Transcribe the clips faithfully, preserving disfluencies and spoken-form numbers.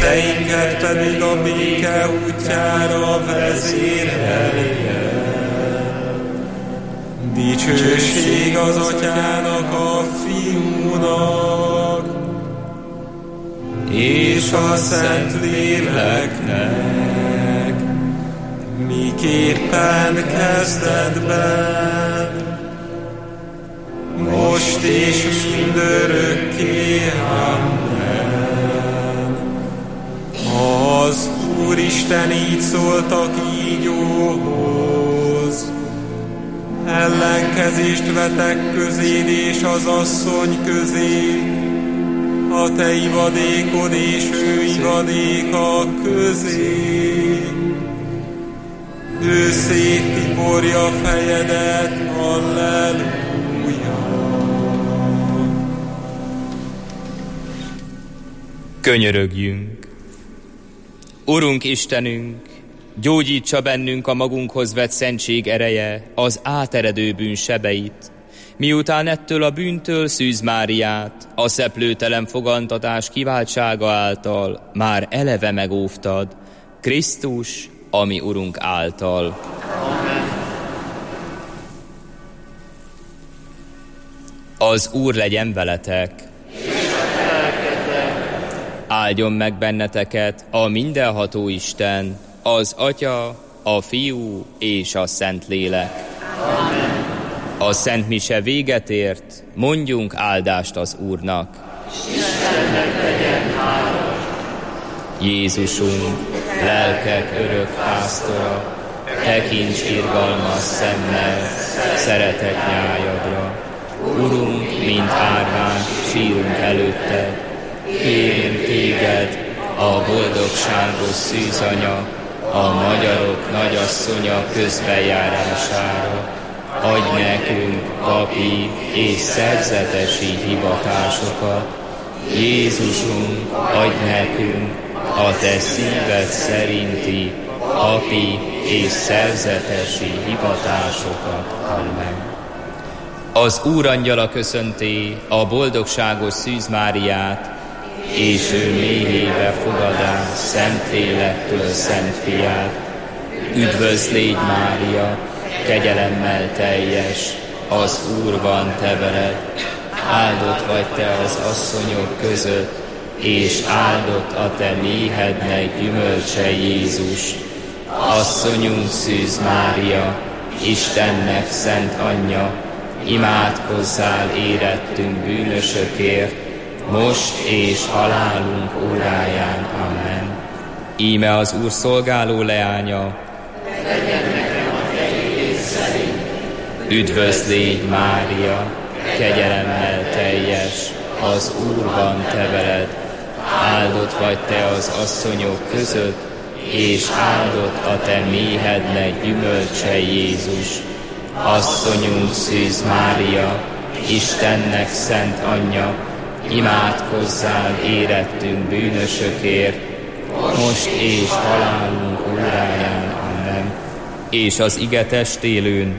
kezeinket pedig a béke útjára vezérelje. Dicsőség az Atyának, a Fiúnak, és a Szentléleknek, miképpen kezdetben, most és mindörökké. Amen. Az Úristen így szólt a kígyóhoz: ellenkezést vetek közéd és az asszony közé, a te ivadékod és ő ivadéka közé. Ő széttiporja fejedet, halleluja. Könyörögjünk! Urunk Istenünk, gyógyítsa bennünk a magunkhoz vett szentség ereje az áteredő bűn sebeit, miután ettől a bűntől Szűz Máriát a szeplőtelen fogantatás kiváltsága által már eleve megóvtad, Krisztus, ami Urunk által. Amen. Az Úr legyen veletek, áldjon meg benneteket a mindenható Isten, az Atya, a Fiú és a Szentlélek. Amen. A Szent Mise véget ért, mondjunk áldást az Úrnak. Istennek legyen hála. Jézusunk, lelkek örök pásztora, tekints irgalmas szemmel szeretett nyájadra. Urunk, mint árvánk, sírunk előtted, kérünk téged, a boldogságos szűzanya, a magyarok nagyasszonya közbenjárására. Adj nekünk papi és szerzetesi hivatásokat. Jézusunk, adj nekünk a te szíved szerinti papi és szerzetesi hivatásokat. Amen. Az Úr angyala köszönti a boldogságos Szűz Máriát, és ő méhébe fogadá Szentlélektől Szent Fiát. Üdvözl légy, Mária, kegyelemmel teljes, az Úr van te veled, áldott vagy te az asszonyok között, és áldott a te méhednek gyümölcse Jézus. Asszonyunk Szűz Mária, Istennek szent anyja, imádkozzál érettünk bűnösökért, most és halálunk óráján. Amen. Íme az Úr szolgáló leánya, legyen nekem a te igéd szerint. Üdvözl légy, Mária, kegyelemmel teljes, az Úr van te veled, áldott vagy te az asszonyok között, és áldott a te méhednek gyümölcse Jézus. Asszonyunk Szűz Mária, Istennek szent anyja, imádkozzál érettünk bűnösökért, most és halálunk óráján. Amen. És az ige testélőn: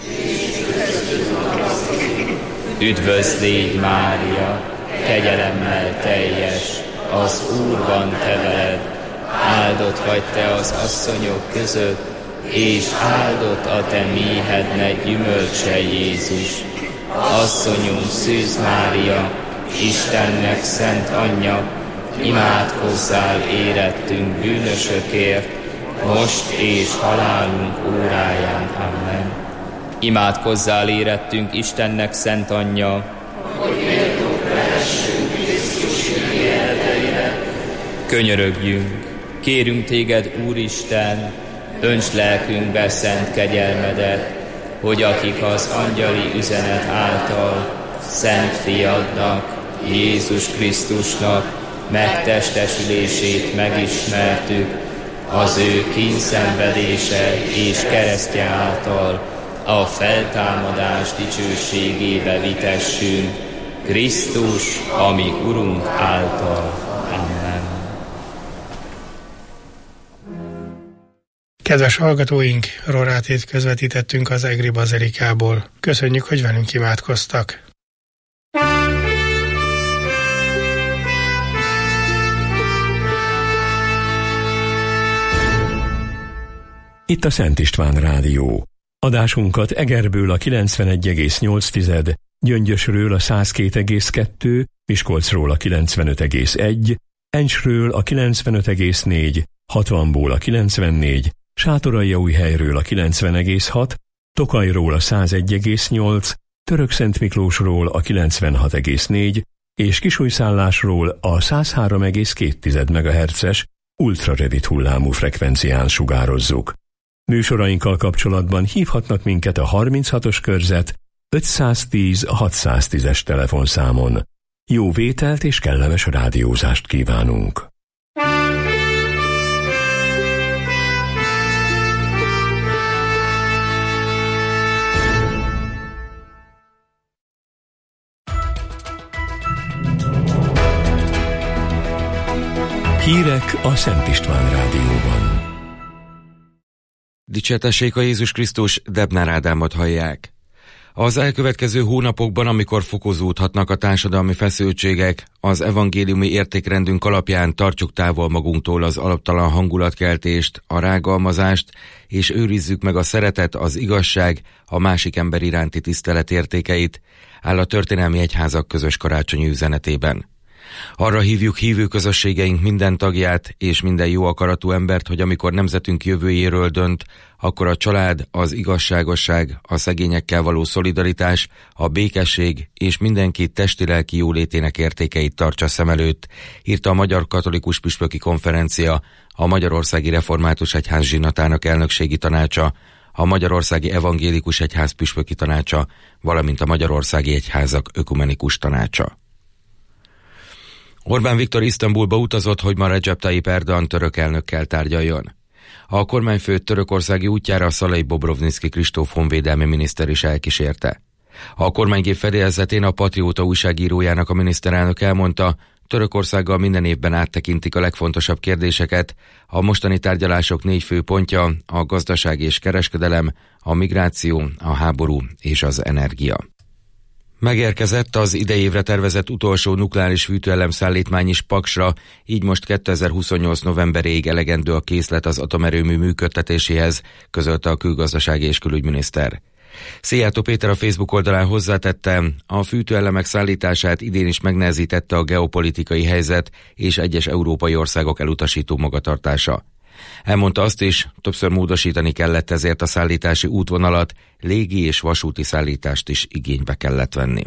üdvözl légy, Mária, kegyelemmel teljes, az Úr van te veled, áldott vagy te az asszonyok között, és áldott a te méhednek gyümölcse Jézus. Asszonyunk Szűz Mária, Istennek szent anyja, imádkozzál érettünk bűnösökért, most és halálunk óráján. Amen. Imádkozzál érettünk Istennek szent anyja, hogy méltók lehessünk Krisztus ígéreteire. Könyörögjünk, kérünk téged, Úristen, önts lelkünkbe szent kegyelmedet, hogy akik az angyali üzenet által szent fiadnak, Jézus Krisztusnak megtestesülését megismertük, az ő kínszenvedése és keresztje által a feltámadás dicsőségébe vitessünk, Krisztus, ami Urunk által. Amen. Kedves hallgatóink, rorátét közvetítettünk az Egri Bazilikából. Köszönjük, hogy velünk imádkoztak. itt a Szent István Rádió. Adásunkat Egerből a kilencvenegy egész nyolc, Gyöngyösről a száz két egész kettő, Miskolcról a kilencvenöt egész egy, Encsről a kilencvenöt egész négy, hatvanból a kilencvennégy, Sátoraljaújhelyről a kilencven egész hat, Tokajról a száz egy egész nyolc, Törökszentmiklósról a kilencvenhat egész négy, és Kisújszállásról a száz három egész két megahertzes ultrarövid hullámú frekvencián sugározzuk. Műsorainkkal kapcsolatban hívhatnak minket a harminchatos körzet ötszáztíz hatszáztízes telefonszámon. Jó vételt és kellemes rádiózást kívánunk! Hírek a Szent István Rádióban. Dicsértessék a Jézus Krisztus, Debnár Ádámot hallják. Az elkövetkező hónapokban, amikor fokozódhatnak a társadalmi feszültségek, az evangéliumi értékrendünk alapján tartsuk távol magunktól az alaptalan hangulatkeltést, a rágalmazást, és őrizzük meg a szeretet, az igazság, a másik ember iránti tisztelet értékeit, áll a történelmi egyházak közös karácsonyi üzenetében. Arra hívjuk hívő közösségeink minden tagját és minden jó akaratú embert, hogy amikor nemzetünk jövőjéről dönt, akkor a család, az igazságosság, a szegényekkel való szolidaritás, a békesség és mindenki testi-lelki jólétének értékeit tartsa szem előtt, írta a Magyar Katolikus Püspöki Konferencia, a Magyarországi Református Egyház zsinatának elnökségi tanácsa, a Magyarországi Evangélikus Egyház püspöki tanácsa, valamint a Magyarországi Egyházak ökumenikus tanácsa. Orbán Viktor Isztambulba utazott, hogy ma Recep Tayyip Erdoğan török elnökkel tárgyaljon. A kormányfő törökországi útjára Szalai Bobrovnicki Kristóf honvédelmi miniszter is elkísérte. A kormánygép fedélzetén a Patrióta újságírójának a miniszterelnök elmondta, Törökországgal minden évben áttekintik a legfontosabb kérdéseket, a mostani tárgyalások négy fő pontja, a gazdaság és kereskedelem, a migráció, a háború és az energia. Megérkezett az idei évre tervezett utolsó nukleáris fűtőelemszállítmány is Paksra, így most kétezer-huszonnyolc novemberéig elegendő a készlet az atomerőmű működtetéséhez, közölte a külgazdasági és külügyminiszter. Szijjártó Péter a Facebook oldalán hozzátette, a fűtőelemek szállítását idén is megnehezítette a geopolitikai helyzet és egyes európai országok elutasító magatartása. Elmondta azt is, többször módosítani kellett, ezért a szállítási útvonalat, légi és vasúti szállítást is igénybe kellett venni.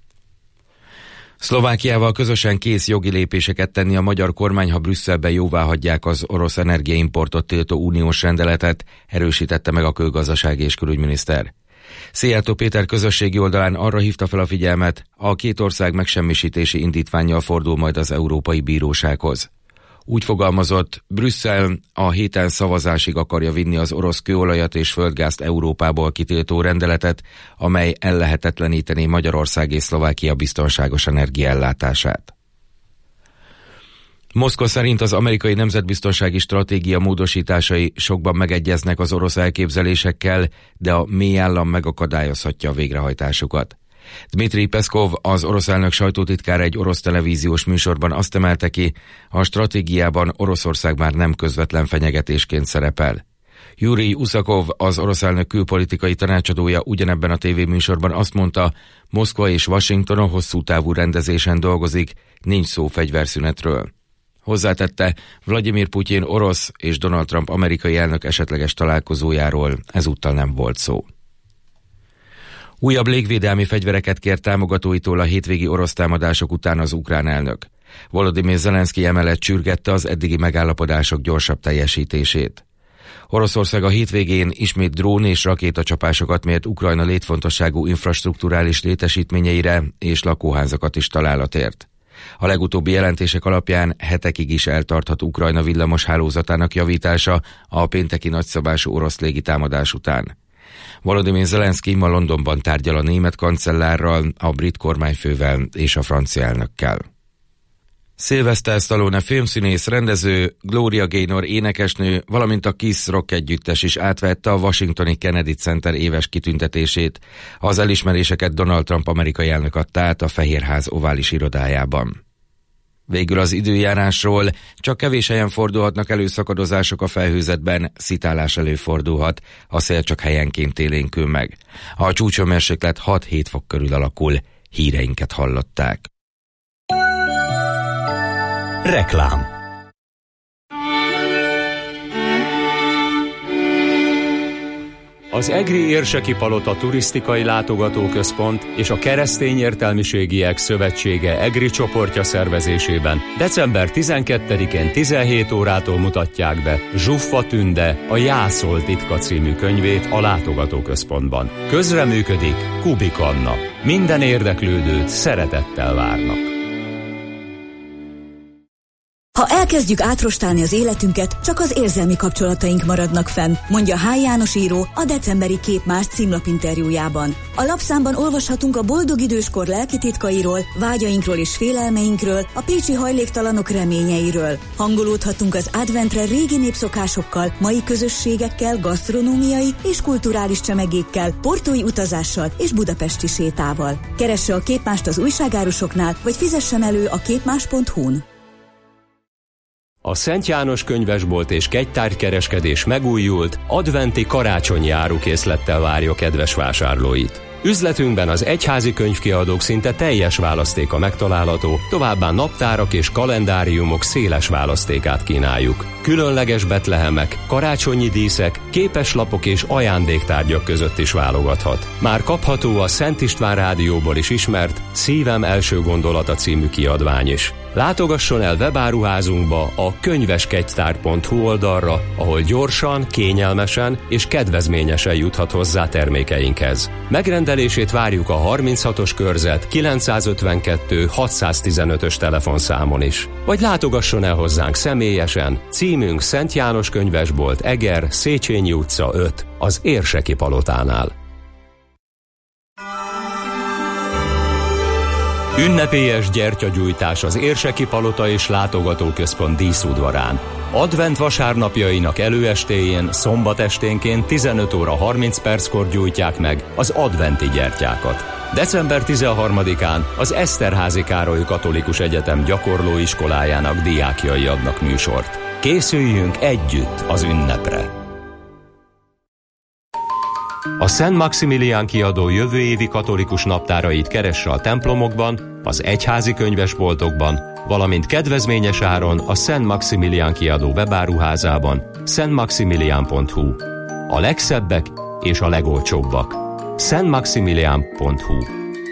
Szlovákiával közösen kész jogi lépéseket tenni a magyar kormány, ha Brüsszelben jóváhagyják az orosz energiaimportot tiltó uniós rendeletet, erősítette meg a külgazdasági és külügyminiszter. Szijjártó Péter közösségi oldalán arra hívta fel a figyelmet, a két ország megsemmisítési indítvánnyal fordul majd az Európai Bírósághoz. Úgy fogalmazott, Brüsszel a héten szavazásig akarja vinni az orosz kőolajat és földgázt Európából kitiltó rendeletet, amely ellehetetlenítené Magyarország és Szlovákia biztonságos energiaellátását. Moszkva szerint az amerikai nemzetbiztonsági stratégia módosításai sokban megegyeznek az orosz elképzelésekkel, de a mély állam megakadályozhatja a végrehajtásukat. Dmitri Peszkov, az orosz elnök sajtótitkára egy orosz televíziós műsorban azt emelte ki, a stratégiában Oroszország már nem közvetlen fenyegetésként szerepel. Jurij Uszakov, az orosz elnök külpolitikai tanácsadója ugyanebben a tévéműsorban azt mondta, Moszkva és Washington a hosszú távú rendezésen dolgozik, nincs szó fegyverszünetről. Hozzátette, Vladimir Putyin orosz és Donald Trump amerikai elnök esetleges találkozójáról ezúttal nem volt szó. Újabb légvédelmi fegyvereket kért támogatóitól a hétvégi orosz támadások után az ukrán elnök. Volodymyr Zelenszky emellett sürgette az eddigi megállapodások gyorsabb teljesítését. Oroszország a hétvégén ismét drón és rakétacsapásokat mért Ukrajna létfontosságú infrastrukturális létesítményeire és lakóházakat is találat ért. A legutóbbi jelentések alapján hetekig is eltarthat Ukrajna villamos hálózatának javítása a pénteki nagyszabású orosz légitámadás után. Volodymyr Zelenszky ma Londonban tárgyal a német kancellárral, a brit kormányfővel és a francia elnökkel. Sylvester Stallone filmszínész, rendező, Gloria Gaynor énekesnő, valamint a Kiss rock együttes is átvette a washingtoni Kennedy Center éves kitüntetését. Az elismeréseket Donald Trump amerikai elnök adta át a Fehérház ovális irodájában. Végül az időjárásról: csak kevés helyen fordulhatnak elő szakadozások a felhőzetben, szitálás előfordulhat, a szél csak helyenként élénkül meg. A csúcshőmérséklet hat-hét fok körül alakul. Híreinket hallották. Reklám. Az Egri Érseki Palota Turisztikai Látogatóközpont és a Keresztény Értelmiségiek Szövetsége Egri csoportja szervezésében december tizenkettedikén tizenhét órától mutatják be Zsuffa Tünde, a Jászol titka című könyvét a látogatóközpontban. Közreműködik Kubik Anna. Minden érdeklődőt szeretettel várnak. Ha elkezdjük átrostálni az életünket, csak az érzelmi kapcsolataink maradnak fenn, mondja H. János író a decemberi Képmás címlapinterjújában. A lapszámban olvashatunk a boldog időskor lelki titkairól, vágyainkról és félelmeinkről, a pécsi hajléktalanok reményeiről. Hangolódhatunk az adventre régi népszokásokkal, mai közösségekkel, gasztronómiai és kulturális csemegékkel, portói utazással és budapesti sétával. Keresse a Képmást az újságárusoknál, vagy fizessen elő a képmás pont hu-n. A Szent János könyvesbolt és kegytárgykereskedés megújult, adventi karácsonyi árukészlettel várja kedves vásárlóit. Üzletünkben az egyházi könyvkiadók szinte teljes választéka megtalálható, továbbá naptárak és kalendáriumok széles választékát kínáljuk. Különleges betlehemek, karácsonyi díszek, képeslapok és ajándéktárgyak között is válogathat. Már kapható a Szent István Rádióból is ismert Szívem első gondolata című kiadvány is. Látogasson el webáruházunkba, a könyveskegytár pont hu oldalra, ahol gyorsan, kényelmesen és kedvezményesen juthat hozzá termékeinkhez. Megrendelését várjuk a harminchatos körzet kilencszázötvenkettő hatszáztizenötös telefonszámon is. Vagy látogasson el hozzánk személyesen, címünk Szent János könyvesbolt, Eger, Széchenyi utca öt, az Érseki Palotánál. Ünnepélyes gyertyagyújtás az Érseki Palota és Látogatóközpont díszudvarán. Advent vasárnapjainak előestéjén, szombat esténként tizenöt óra harminc perckor gyújtják meg az adventi gyertyákat. december tizenharmadikán az Eszterházy Károly Katolikus Egyetem gyakorlóiskolájának diákjai adnak műsort. Készüljünk együtt az ünnepre! A Szent Maximilián kiadó jövő évi katolikus naptárait keresse a templomokban, az egyházi könyvesboltokban, valamint kedvezményes áron a Szent Maximilián kiadó webáruházában, szent maximilián pont hu. A legszebbek és a legolcsóbbak. szent maximilián pont hu.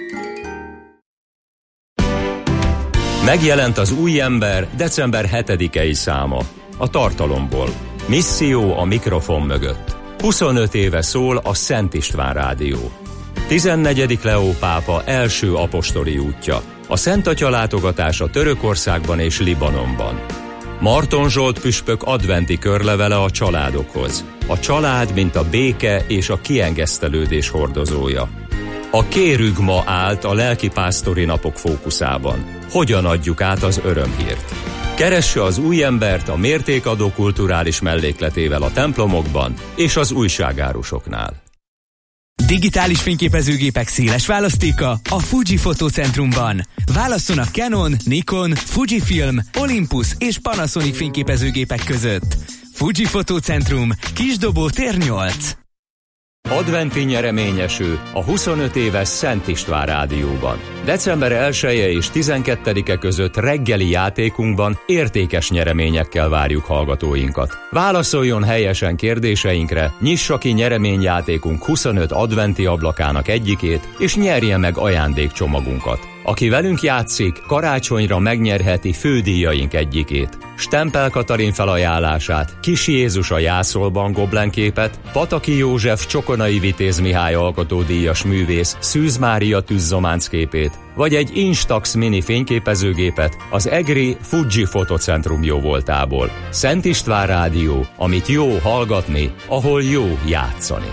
Megjelent az új ember december hetedikei száma. A tartalomból. Misszió a mikrofon mögött. huszonöt éve szól a Szent István Rádió. tizennegyedik Leó pápa első apostoli útja. A Szent Atya látogatása Törökországban és Libanonban. Marton Zsolt püspök adventi körlevele a családokhoz. A család, mint a béke és a kiengesztelődés hordozója. A kérügma állt a lelkipásztori napok fókuszában. Hogyan adjuk át az örömhírt? Keresse az új embert a mértékadó kulturális mellékletével a templomokban és az újságárusoknál. Digitális fényképezőgépek széles választéka a Fuji Fotócentrumban. Válasszon a Canon, Nikon, Fujifilm, Olympus és Panasonic fényképezőgépek között. Fuji Fotócentrum, Kisdobó tér nyolc. Adventi nyereményeső a huszonöt éves Szent István Rádióban. december elseje és tizenkettedike között reggeli játékunkban értékes nyereményekkel várjuk hallgatóinkat. Válaszoljon helyesen kérdéseinkre, nyissa ki nyereményjátékunk huszonöt adventi ablakának egyikét, és nyerje meg ajándékcsomagunkat. Aki velünk játszik, karácsonyra megnyerheti fődíjaink egyikét. Stempel Katalin felajánlását, Kis Jézus a Jászolban goblenképet, Pataki József Csokonai Vitéz Mihály alkotódíjas művész Szűz Mária tűzzománc képét, vagy egy Instax mini fényképezőgépet az egri Fuji Fotocentrum jóvoltából. Szent István Rádió, amit jó hallgatni, ahol jó játszani.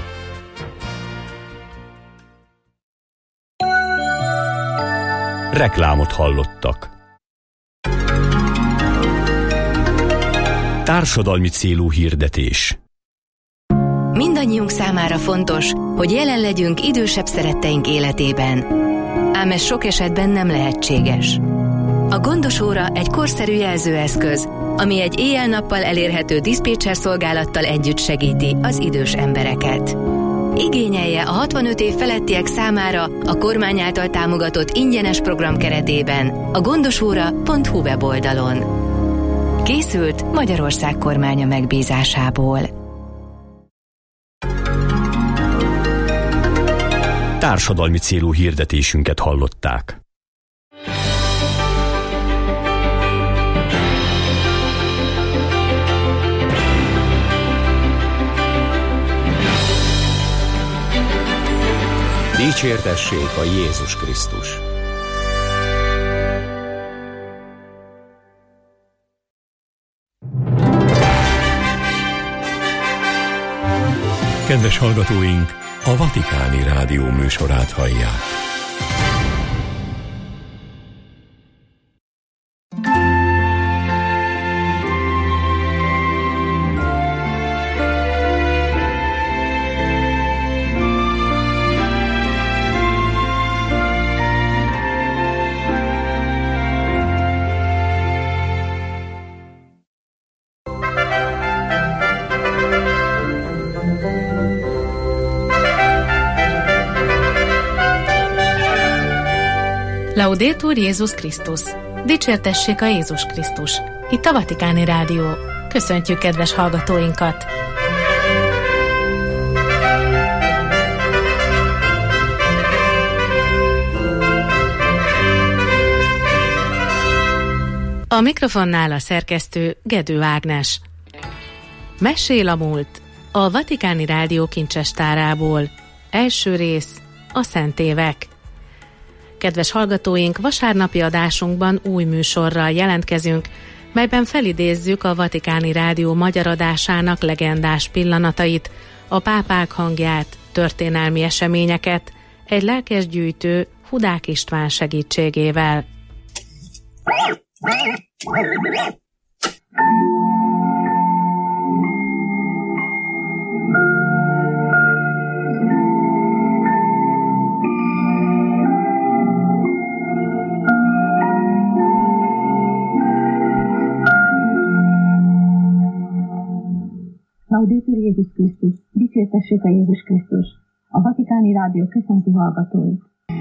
Reklámot hallottak. Társadalmi célú hirdetés. Mindannyiunk számára fontos, hogy jelen legyünk idősebb szeretteink életében. Ám ez sok esetben nem lehetséges. A gondos óra egy korszerű jelzőeszköz, ami egy éjjel-nappal elérhető diszpécser szolgálattal együtt segíti az idős embereket. Igényelje a hatvanöt év felettiek számára a kormány által támogatott ingyenes program keretében a gondosóra pont hu weboldalon. Készült Magyarország kormánya megbízásából. Társadalmi célú hirdetésünket hallották. Dicsértessék a Jézus Krisztus! Kedves hallgatóink, a Vatikáni Rádió műsorát hallják. Laudetur Jézus Krisztus! Dicsértessék a Jézus Krisztus! Itt a Vatikáni Rádió. Köszöntjük kedves hallgatóinkat! A mikrofonnál a szerkesztő Gedő Ágnes. Mesél a múlt a Vatikáni Rádió kincsestárából. Első rész, a Szent Évek. Kedves hallgatóink, vasárnapi adásunkban új műsorral jelentkezünk, melyben felidézzük a Vatikáni Rádió magyar adásának legendás pillanatait, a pápák hangját, történelmi eseményeket, egy lelkesgyűjtő, Hudák István segítségével. Laudetur Jézus Krisztus! Dicsértessék a Jézus Krisztus! A Vatikáni Rádió köszönti hallgatóit!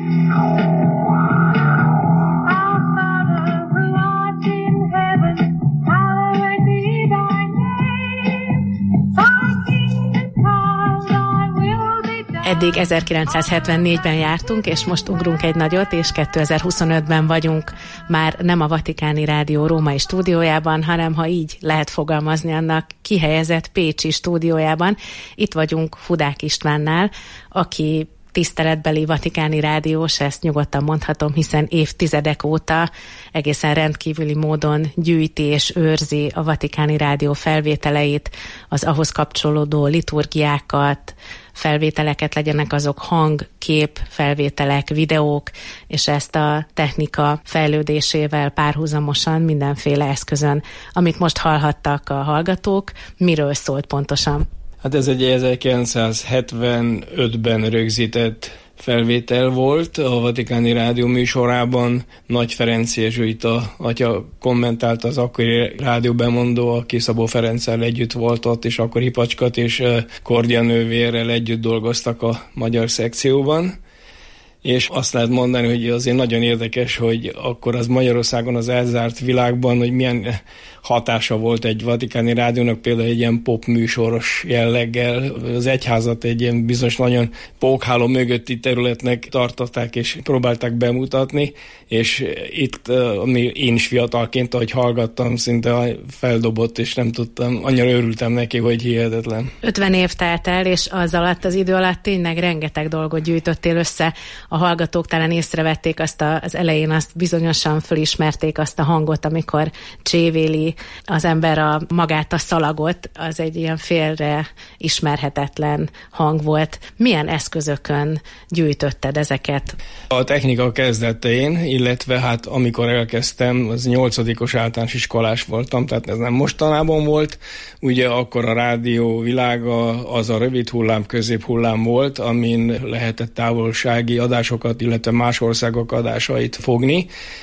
Eddig ezerkilencszázhetvennégyben jártunk, és most ugrunk egy nagyot, és kétezer-huszonötben vagyunk már nem a Vatikáni Rádió római stúdiójában, hanem, ha így lehet fogalmazni, annak kihelyezett pécsi stúdiójában. Itt vagyunk Hudák Istvánnál, aki tiszteletbeli vatikáni rádiós, ezt nyugodtan mondhatom, hiszen évtizedek óta egészen rendkívüli módon gyűjti és őrzi a Vatikáni Rádió felvételeit, az ahhoz kapcsolódó liturgiákat, felvételeket, legyenek azok hang, kép, felvételek, videók, és ezt a technika fejlődésével párhuzamosan mindenféle eszközön. Amit most hallhattak a hallgatók, miről szólt pontosan? Hát ez egy ezerkilencszázhetvenötben rögzített felvétel volt a Vatikáni Rádió műsorában. Nagy Ferenc jezsuita atya kommentált, az akkori rádióbemondó, aki Szabó Ferenccel együtt volt ott, és akkor Hipacskat és Kordia nővérrel együtt dolgoztak a magyar szekcióban. És azt lehet mondani, hogy azért nagyon érdekes, hogy akkor az Magyarországon, az elzárt világban, hogy milyen hatása volt egy vatikáni rádiónak, például egy ilyen pop műsoros jelleggel. Az egyházat egy ilyen bizonyos nagyon pókháló mögötti területnek tartották, és próbálták bemutatni, és itt, ami én is fiatalként, ahogy hallgattam, szinte feldobott, és nem tudtam, annyira örültem neki, hogy hihetetlen. ötven év telt el, és az alatt, az idő alatt tényleg rengeteg dolgot gyűjtöttél össze. A hallgatók talán észrevették azt a, az elején, azt bizonyosan fölismerték azt a hangot, amikor csévéli az ember a magát a szalagot, az egy ilyen félre ismerhetetlen hang volt. Milyen eszközökön gyűjtötted ezeket? A technika kezdetén, illetve hát amikor elkezdtem, az nyolcadikos általános iskolás voltam, tehát ez nem mostanában volt. Ugye akkor a rádió világa az a rövid hullám, közép hullám volt, amin lehetett távolsági adásokat, illetve más országok adásait fogni.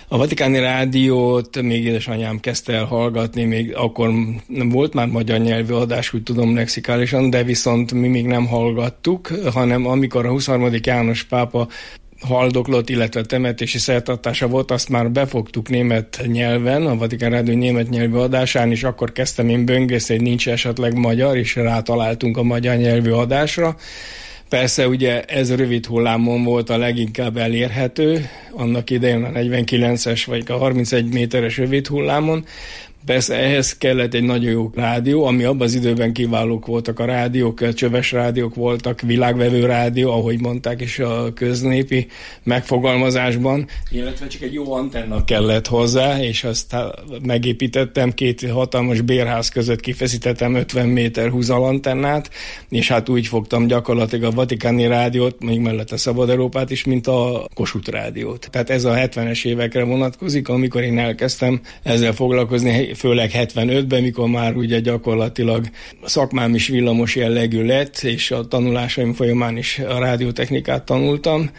A Vatikáni Rádiót még édesanyám kezdte el hallgatni, még akkor nem volt már magyar nyelvű adás, úgy tudom, lexikálisan, de viszont mi még nem hallgattuk, hanem amikor a huszonharmadik János pápa haldoklott, illetve temetési szertartása volt, azt már befogtuk német nyelven, a Vatikán Rádió német nyelvű adásán, és akkor kezdtem én böngészni, hogy nincs esetleg magyar, és rátaláltunk a magyar nyelvű adásra. Persze ugye ez rövid hullámon volt a leginkább elérhető, annak idején a negyvenkilences vagy a harmincegy méteres rövid hullámon. Persze ehhez kellett egy nagyon jó rádió, ami abban az időben kiválók voltak a rádiók, csöves rádiók voltak, világvevő rádió, ahogy mondták is a köznépi megfogalmazásban, illetve csak egy jó antenna kellett hozzá, és azt megépítettem, két hatalmas bérház között kifeszítettem ötven méter húzalantennát, és hát úgy fogtam gyakorlatilag a Vatikáni Rádiót, még mellette Szabad Európát is, mint a Kossuth Rádiót. Tehát ez a hetvenes évekre vonatkozik, amikor én elkezdtem ezzel foglalkozni, főleg hetvenötben, mikor már ugye gyakorlatilag szakmám is villamos jellegű lett, és a tanulásaim folyamán is a rádiótechnikát tanultam,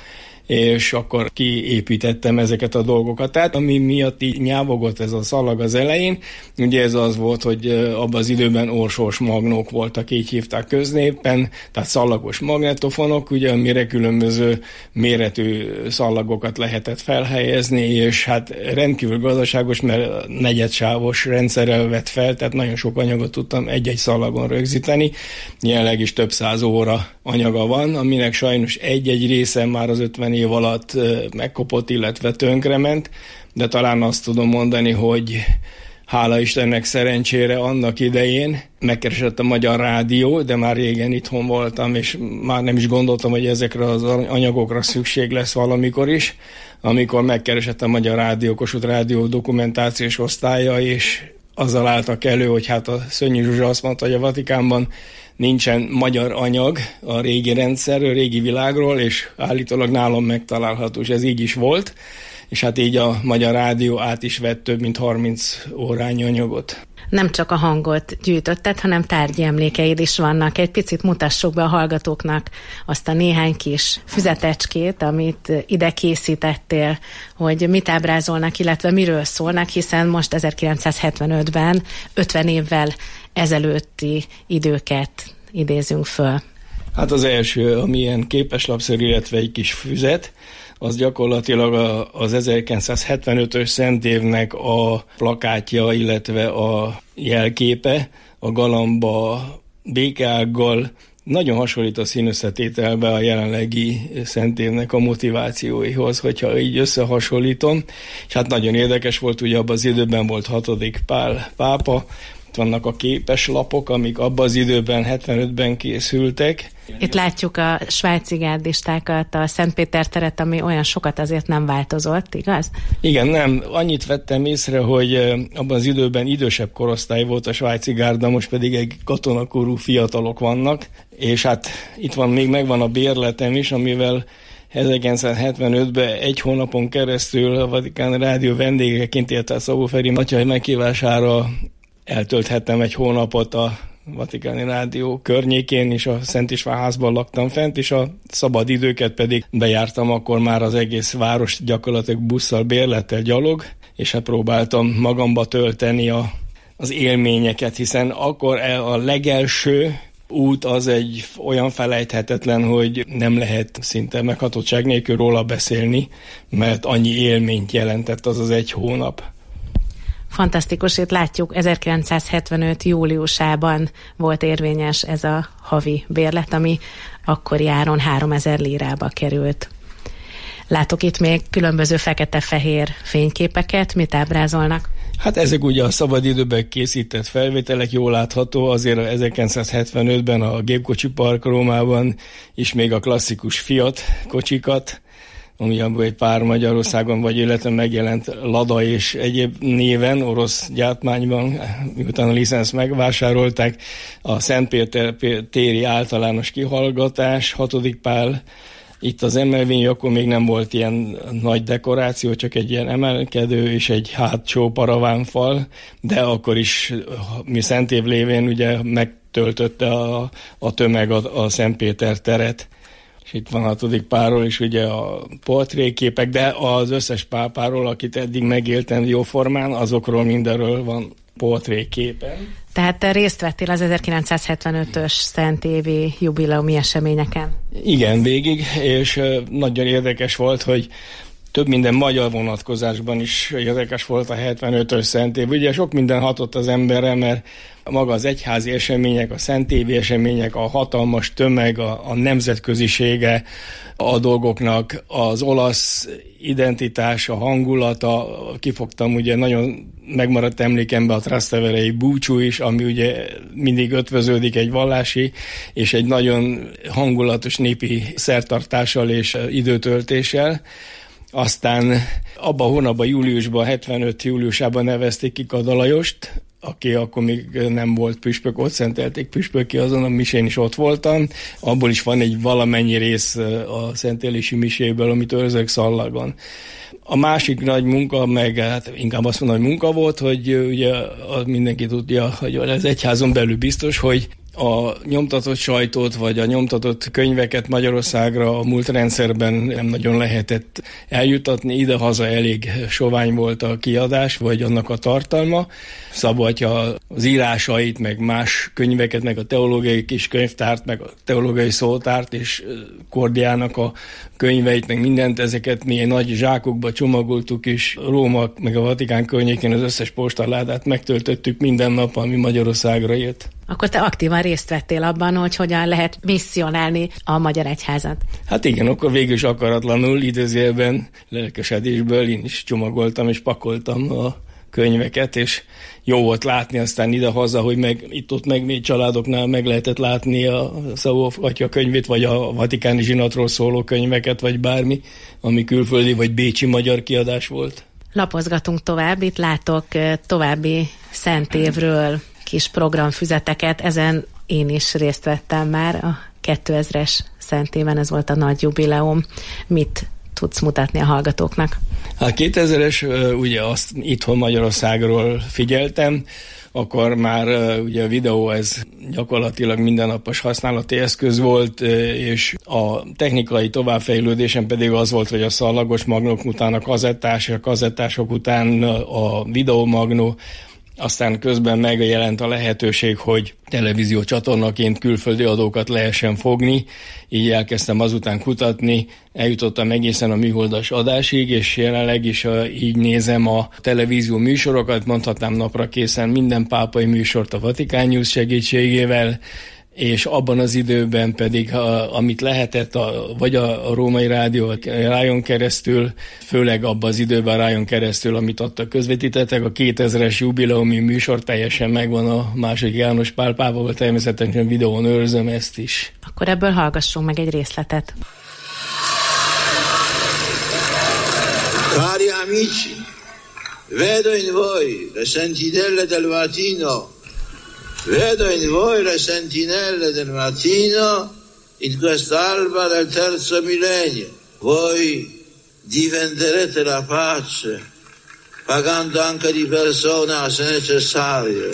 és akkor kiépítettem ezeket a dolgokat. Tehát ami miatt így nyávogott ez a szalag az elején, ugye ez az volt, hogy abban az időben orsós magnók voltak, így hívták köznépen, tehát szallagos magnetofonok, ugye amire különböző méretű szallagokat lehetett felhelyezni, és hát rendkívül gazdaságos, mert negyedsávos rendszerrel vett fel, tehát nagyon sok anyagot tudtam egy-egy szallagon rögzíteni. Jelenleg is több száz óra anyaga van, aminek sajnos egy-egy része már az ötven év alatt megkopott, illetve tönkrement, de talán azt tudom mondani, hogy hála Istennek szerencsére annak idején megkeresett a Magyar Rádió, de már régen itthon voltam, és már nem is gondoltam, hogy ezekre az anyagokra szükség lesz valamikor is, amikor megkeresett a Magyar Rádió, Kossuth Rádió dokumentációs osztálya, és azzal álltak elő, hogy hát a Szönnyi Zsuzsa azt mondta, hogy a Vatikánban nincsen magyar anyag a régi rendszerről, régi világról, és állítólag nálam megtalálható, és ez így is volt, és hát így a Magyar Rádió át is vett több mint harminc órányi anyagot. Nem csak a hangot gyűjtötted, hanem tárgyi emlékeid is vannak. Egy picit mutassuk be a hallgatóknak azt a néhány kis füzetecskét, amit ide készítettél, hogy mit ábrázolnak, illetve miről szólnak, hiszen most ezerkilencszázhetvenötben, ötven évvel ezelőtti időket idézünk föl. Hát az első, ami ilyen képeslapszerű, illetve egy kis füzet, az gyakorlatilag az ezerkilencszázhetvenötös szentévnek a plakátja, illetve a jelképe, a galamba békeággal nagyon hasonlít a színösszetételbe a jelenlegi szentévnek a motivációihoz, hogyha így összehasonlítom. És hát nagyon érdekes volt, ugye abban az időben volt hatodik Pál pápa, itt vannak a képeslapok, amik abban az időben, hetvenötben készültek. Itt látjuk a svájci gárdistákat, a Szentpéter teret, ami olyan sokat azért nem változott, igaz? Igen, nem. Annyit vettem észre, hogy abban az időben idősebb korosztály volt a svájci gárda, most pedig egy katonakorú fiatalok vannak, és hát itt van, még megvan a bérletem is, amivel ezerkilencszázhetvenötben egy hónapon keresztül a Vatikán Rádió vendégeként, illetve Szabó Feri atya meghívására eltölthettem egy hónapot a Vatikáni Rádió környékén, és a Szent István házban laktam fent, és a szabad időket pedig bejártam akkor már az egész város gyakorlatilag busszal, bérlettel, gyalog, és hát próbáltam magamba tölteni a, az élményeket, hiszen akkor a legelső út az egy olyan felejthetetlen, hogy nem lehet szinte meghatottság nélkül róla beszélni, mert annyi élményt jelentett az az egy hónap. Fantasztikus, itt látjuk, ezerkilencszázhetvenöt júliusában volt érvényes ez a havi bérlet, ami akkori áron háromezer lírába került. Látok itt még különböző fekete-fehér fényképeket, mit ábrázolnak? Hát ezek ugye a szabadidőben készített felvételek, jól látható, azért ezerkilencszázhetvenötben a Gépkocsi Park Rómában is még a klasszikus Fiat kocsikat, ami abban egy pár Magyarországon vagy illetve megjelent Lada és egyéb néven, orosz gyártmányban, miután a licensz megvásárolták, a Szentpéter téri általános kihallgatás, hatodik Pál, itt az emelvény, akkor még nem volt ilyen nagy dekoráció, csak egy ilyen emelkedő és egy hátsó paravánfal, de akkor is mi Szentév lévén ugye megtöltötte a, a tömeg a, a Szentpéter teret. és itt van a hatodik párról is ugye a portréképek, de az összes pápáról, akit eddig megéltem jóformán, azokról mindenről van portréképen. Tehát te részt vettél az ezerkilencszázhetvenötös szentévi jubileumi eseményeken? Igen, végig, és nagyon érdekes volt, hogy több minden magyar vonatkozásban is érdekes volt a hetvenötös szentév. Ugye sok minden hatott az emberre, mert maga az egyházi események, a szentévi események, a hatalmas tömeg, a, a nemzetközisége a dolgoknak, az olasz identitás, a hangulata, kifogtam ugye nagyon megmaradt emlékembe a Trasteverei búcsú is, ami ugye mindig ötvöződik egy vallási és egy nagyon hangulatos népi szertartással és időtöltéssel. Aztán abban a hónapban, júliusban, hetvenöt júliusában nevezték ki Kada Lajost, aki akkor még nem volt püspök, ott szentelték püspökké, azon a misén is ott voltam. Abból is van egy valamennyi rész a szentélési miséből, amit őrzök Szallagon. A másik nagy munka, meg hát inkább azt mondom, hogy munka volt, hogy ugye mindenki tudja, hogy az egyházon belül biztos, hogy a nyomtatott sajtót, vagy a nyomtatott könyveket Magyarországra a múlt rendszerben nem nagyon lehetett eljutatni. Idehaza elég sovány volt a kiadás, vagy annak a tartalma. Szabó atya az írásait, meg más könyveket, meg a teológiai kis könyvtárt, meg a teológiai szótárt, és Kordiának a könyveit, meg mindent, ezeket mi egy nagy zsákokba csomagoltuk, és Róma, meg a Vatikán környékén az összes postaládát megtöltöttük minden nap, ami Magyarországra jött. Akkor te aktívan részt vettél abban, hogy hogyan lehet misszionálni a magyar egyházat. Hát igen, akkor végül is akaratlanul, idézőjelben, lelkesedésből én is csomagoltam és pakoltam a könyveket, és jó volt látni aztán ide-haza, hogy meg, itt-ott meg még családoknál meg lehetett látni a Szabó atya könyvét, vagy a vatikáni zsinatról szóló könyveket, vagy bármi, ami külföldi vagy bécsi magyar kiadás volt. Lapozgatunk tovább, itt látok további szentévről kis programfüzeteket, ezen én is részt vettem már a kétezres szentéven, ez volt a nagy jubileum. Mit tudsz mutatni a hallgatóknak? A kétezres, ugye azt itthon Magyarországról figyeltem, akkor már ugye a videó ez gyakorlatilag mindennapos használati eszköz volt, és a technikai továbbfejlődésen pedig az volt, hogy a szallagos magnók után a kazettás, a kazettások után a videómagnó, aztán közben megjelent a lehetőség, hogy televízió csatornaként külföldi adókat lehessen fogni, így elkezdtem azután kutatni, eljutottam egészen a műholdas adásig, és jelenleg is így nézem a televízió műsorokat, mondhatnám napra készen minden pápai műsort a Vatikán News segítségével, és abban az időben pedig, a, amit lehetett, a, vagy a, a Római Rádió Rájon keresztül, főleg abban az időben Rájon keresztül, amit adtak, közvetítettek, a kétezres jubileumi műsor teljesen megvan a második János Pál pápával, természetesen videón őrzöm ezt is. Akkor ebből hallgassunk meg egy részletet. Cari amici, vedo in voi le sentinelle del mattino. Vedo in voi le sentinelle del mattino in quest'alba del terzo millennio. Voi difenderete la pace, pagando anche di persona se necessario.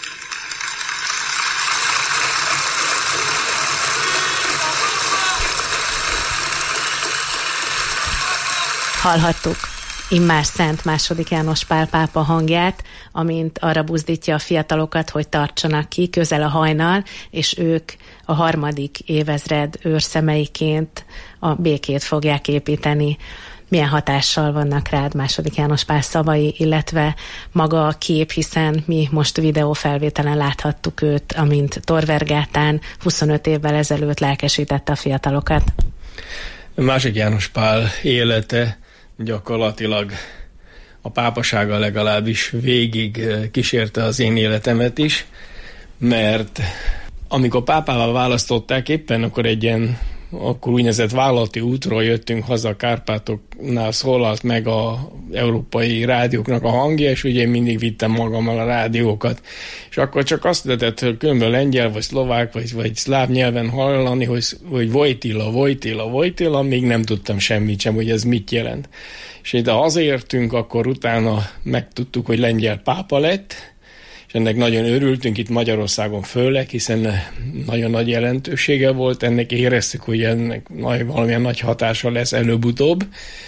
Hallhattuk immár Szent második János Pál pápa hangját, amint arra buzdítja a fiatalokat, hogy tartsanak ki, közel a hajnal, és ők a harmadik évezred őrszemeiként a békét fogják építeni. Milyen hatással vannak rád második János Pál szavai, illetve maga a kép, hiszen mi most videófelvételen láthattuk őt, amint Torvergátán huszonöt évvel ezelőtt lelkesítette a fiatalokat. Második János Pál élete gyakorlatilag a pápasága legalábbis végig kísérte az én életemet is, mert amikor pápává választották, éppen akkor egy ilyen akkor úgynevezett vállalati útról jöttünk haza a Kárpátoknál, szólalt meg a európai rádióknak a hangja, és ugye én mindig vittem magammal a rádiókat. És akkor csak azt lehetett, hogy különböző lengyel, vagy szlovák, vagy, vagy szláv nyelven hallani, hogy, hogy Vojtila, Vojtila, Vojtila, még nem tudtam semmit sem, hogy ez mit jelent. És ide hazaértünk, akkor utána megtudtuk, hogy lengyel pápa lett, és ennek nagyon örültünk itt Magyarországon főleg, hiszen nagyon nagy jelentősége volt, ennek éreztük, hogy ennek valamilyen nagy hatása lesz előbb-utóbb.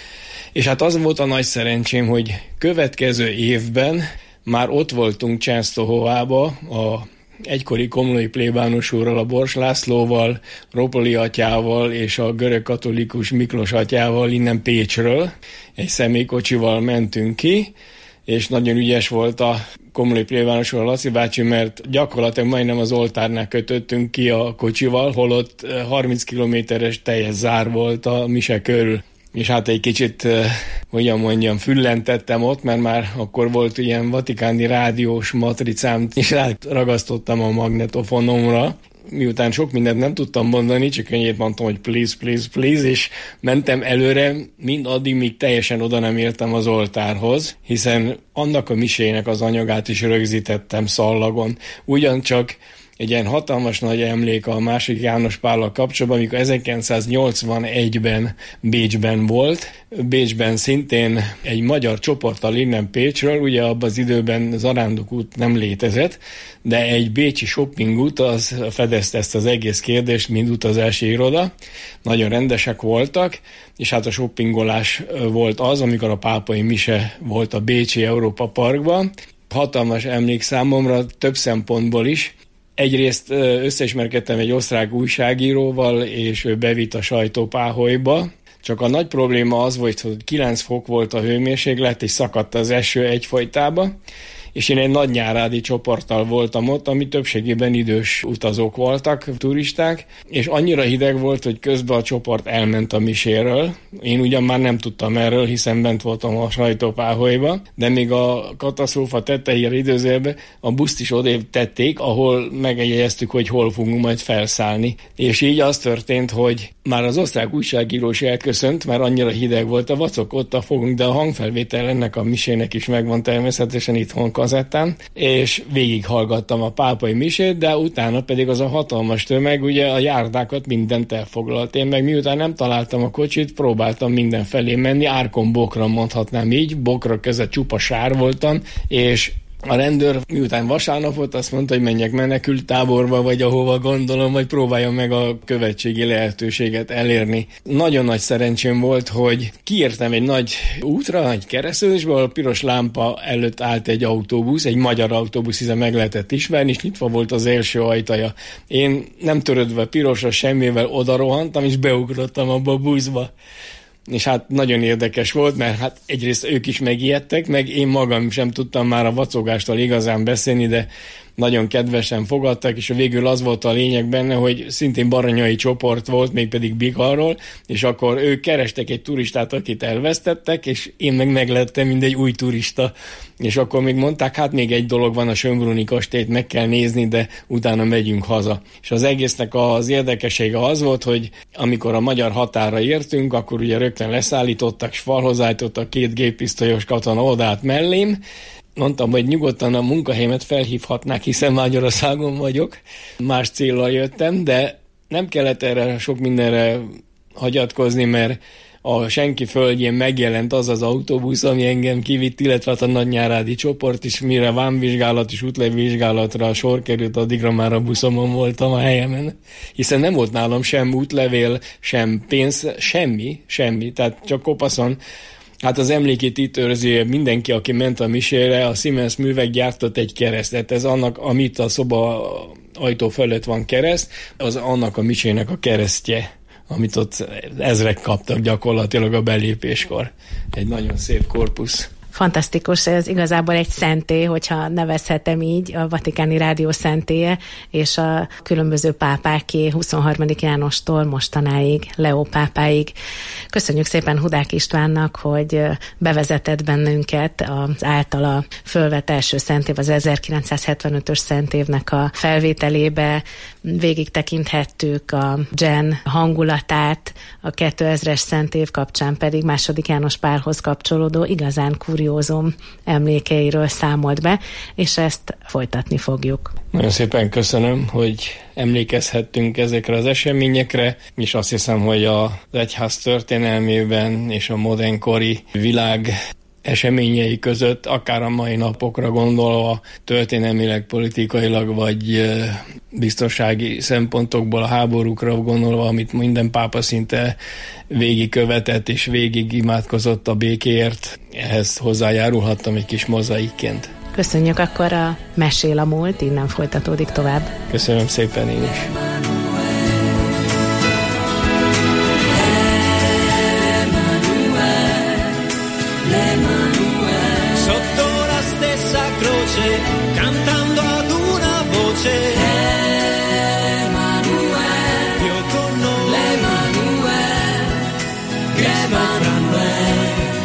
És hát az volt a nagy szerencsém, hogy következő évben már ott voltunk Csensztohovába, a egykori komlói plébános úrral, a Bors Lászlóval, Ropoli atyával és a görög katolikus Miklós atyával innen Pécsről. Egy személykocsival mentünk ki, és nagyon ügyes volt a komlói plébános úr, Laci bácsi, mert gyakorlatilag majdnem az oltárnál kötöttünk ki a kocsival, holott harminc kilométeres teljes zár volt a mise körül. És hát egy kicsit, hogyan mondjam, füllentettem ott, mert már akkor volt ilyen vatikáni rádiós matricám, és ragasztottam a magnetofonomra. Miután sok mindent nem tudtam mondani, csak ennyit mondtam, hogy please, please, please, és mentem előre, mind addig, míg teljesen oda nem értem az oltárhoz, hiszen annak a misének az anyagát is rögzítettem szallagon. Ugyancsak egy ilyen hatalmas nagy emlék a második János Pállal kapcsolatban, amikor ezerkilencszáznyolcvanegyben Bécsben volt. Bécsben szintén egy magyar csoporttal innen Pécsről, ugye abban az időben zarándok út nem létezett, de egy bécsi shoppingút az fedezte ezt az egész kérdést, mind utazási iroda. Nagyon rendesek voltak, és hát a shoppingolás volt az, amikor a pápai mise volt a bécsi Európa Parkban. Hatalmas emlék számomra több szempontból is. Egyrészt összeismerkedtem egy osztrák újságíróval, és ő bevitt a sajtópáholyba. Csak a nagy probléma az volt, hogy kilenc fok volt a hőmérséklet, és szakadt az eső egyfolytába, és én egy nagy nyárádi csoporttal voltam ott, ami többségében idős utazók voltak, turisták, és annyira hideg volt, hogy közben a csoport elment a miséről. Én ugyan már nem tudtam erről, hiszen bent voltam a sajtópáholyba, de még a katasztrófa tetejére időzőben a buszt is odébb tették, ahol megjegyeztük, hogy hol fogunk majd felszállni. És így az történt, hogy már az osztrák újságírós elköszönt, már annyira hideg volt a vacok, ott a fogunk, de a hangfelvétel ennek a misének is megvan természetesen itthon kazettán, és végighallgattam a pápai misét, de utána pedig az a hatalmas tömeg, ugye a járdákat mindent elfoglalt. Én meg miután nem találtam a kocsit, próbáltam mindenfelé menni, árkon bokra mondhatnám így, bokra között csupa sár voltam, és a rendőr miután vasárnap volt, azt mondta, hogy menjek menekült táborba, vagy ahova gondolom, vagy próbáljam meg a követségi lehetőséget elérni. Nagyon nagy szerencsém volt, hogy kiértem egy nagy útra, egy keresztezésbe, ahol a piros lámpa előtt állt egy autóbusz, egy magyar autóbusz, hiszen meg lehetett ismerni, és nyitva volt az első ajtaja. Én nem törődve pirosra semmivel odarohantam, és beugrottam abba a buszba. És hát nagyon érdekes volt, mert hát egyrészt ők is megijedtek, meg én magam sem tudtam már a vacogástól igazán beszélni, de nagyon kedvesen fogadtak, és végül az volt a lényeg benne, hogy szintén baranyai csoport volt, mégpedig Bikarról, és akkor ők kerestek egy turistát, akit elvesztettek, és én meg meglettem, mint egy új turista. És akkor még mondták, hát még egy dolog van, a Schönbrunni kastélyt meg kell nézni, de utána megyünk haza. És az egésznek az érdekessége az volt, hogy amikor a magyar határra értünk, akkor ugye rögtön leszállítottak, és falhoz állítottak két géppisztolyos katona odát mellém. Mondtam, hogy nyugodtan a munkahelyemet felhívhatnák, hiszen Magyarországon vagyok. Más céllal jöttem, de nem kellett erre sok mindenre hagyatkozni, mert a senki földjén megjelent az az autóbusz, ami engem kivitt, illetve a nagynyárádi csoport is, mire vámvizsgálat és útlevélvizsgálatra sor került, addigra már a buszomon voltam a helyemen. Hiszen nem volt nálam sem útlevél, sem pénz, semmi, semmi, tehát csak kopaszon. Hát az emlékét itt őrzi mindenki, aki ment a misére, a Siemens művek gyártott egy keresztet. Ez annak, amit a szoba ajtó fölött van kereszt, az annak a misének a keresztje, amit ott ezrek kaptak gyakorlatilag a belépéskor. Egy nagyon szép korpusz. Fantasztikus, ez igazából egy szentély, hogyha nevezhetem így, a Vatikáni Rádió szentélye, és a különböző pápáké, huszonharmadik Jánostól mostanáig, Leó pápáig. Köszönjük szépen Hudák Istvánnak, hogy bevezetett bennünket az általa fölvett első szentév, az ezerkilencszázhetvenötös szentévnek a felvételébe. Végig tekinthettük a dzsen hangulatát, a kétezres szentév kapcsán pedig második János Pálhoz kapcsolódó igazán kuriózum emlékeiről számolt be, és ezt folytatni fogjuk. Nagyon szépen köszönöm, hogy emlékezhettünk ezekre az eseményekre, és azt hiszem, hogy az egyház történelmében és a modernkori világ eseményei között, akár a mai napokra gondolva, történelmileg, politikailag, vagy biztonsági szempontokból a háborúkra gondolva, amit minden pápa szinte végigkövetett és végig imádkozott a békéért, ehhez hozzájárulhattam egy kis mozaikként. Köszönjük, akkor a Mesél a múlt, innen folytatódik tovább. Köszönöm szépen én is. Cantando ad una voce Emanuele, Dio con noi, l'Emanuele, Emanuele.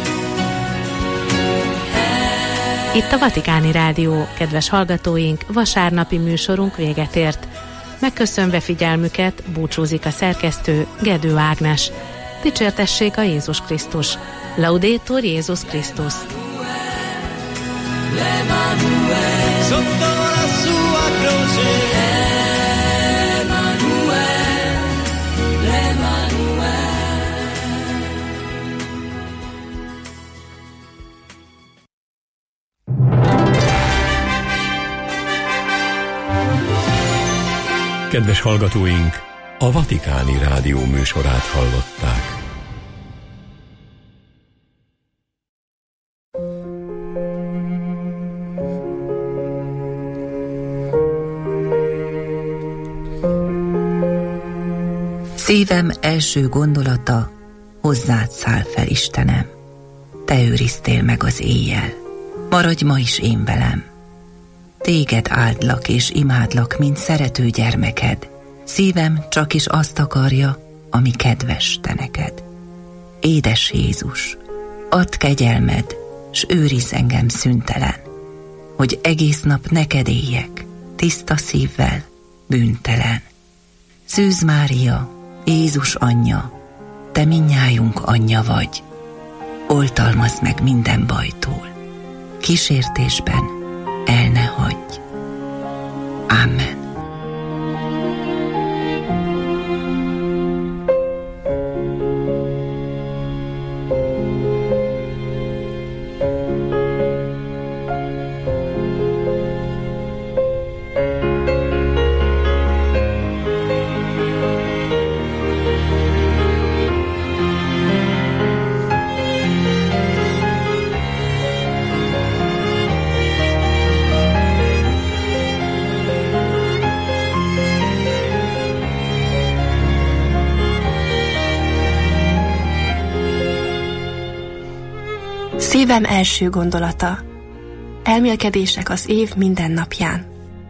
Itt a Vatikáni Rádió, kedves hallgatóink, vasárnapi műsorunk véget ért. Megköszönve figyelmüket búcsúzik a szerkesztő, Gedő Ágnes. Dicsértessék a Jézus Krisztus. Laudetur Jézus Krisztus. L'Emanuele, sotto la sua croce, Emanuele, l'Emanuele. Kedves hallgatóink, a Vatikáni Rádió műsorát hallották. Szívem első gondolata, hozzád száll fel, Istenem. Te őriztél meg az éjjel, maradj ma is én velem. Téged áldlak és imádlak, mint szerető gyermeked. Szívem csak is azt akarja, ami kedves te neked. Édes Jézus, add kegyelmed, s őrizz engem szüntelen, hogy egész nap neked éljek, tiszta szívvel, bűntelen. Szűz Mária, Jézus anyja, te mindnyájunk anyja vagy, oltalmazd meg minden bajtól, kísértésben el ne hagyj. Amen. Szívem első gondolata. Elmélkedések az év minden napján.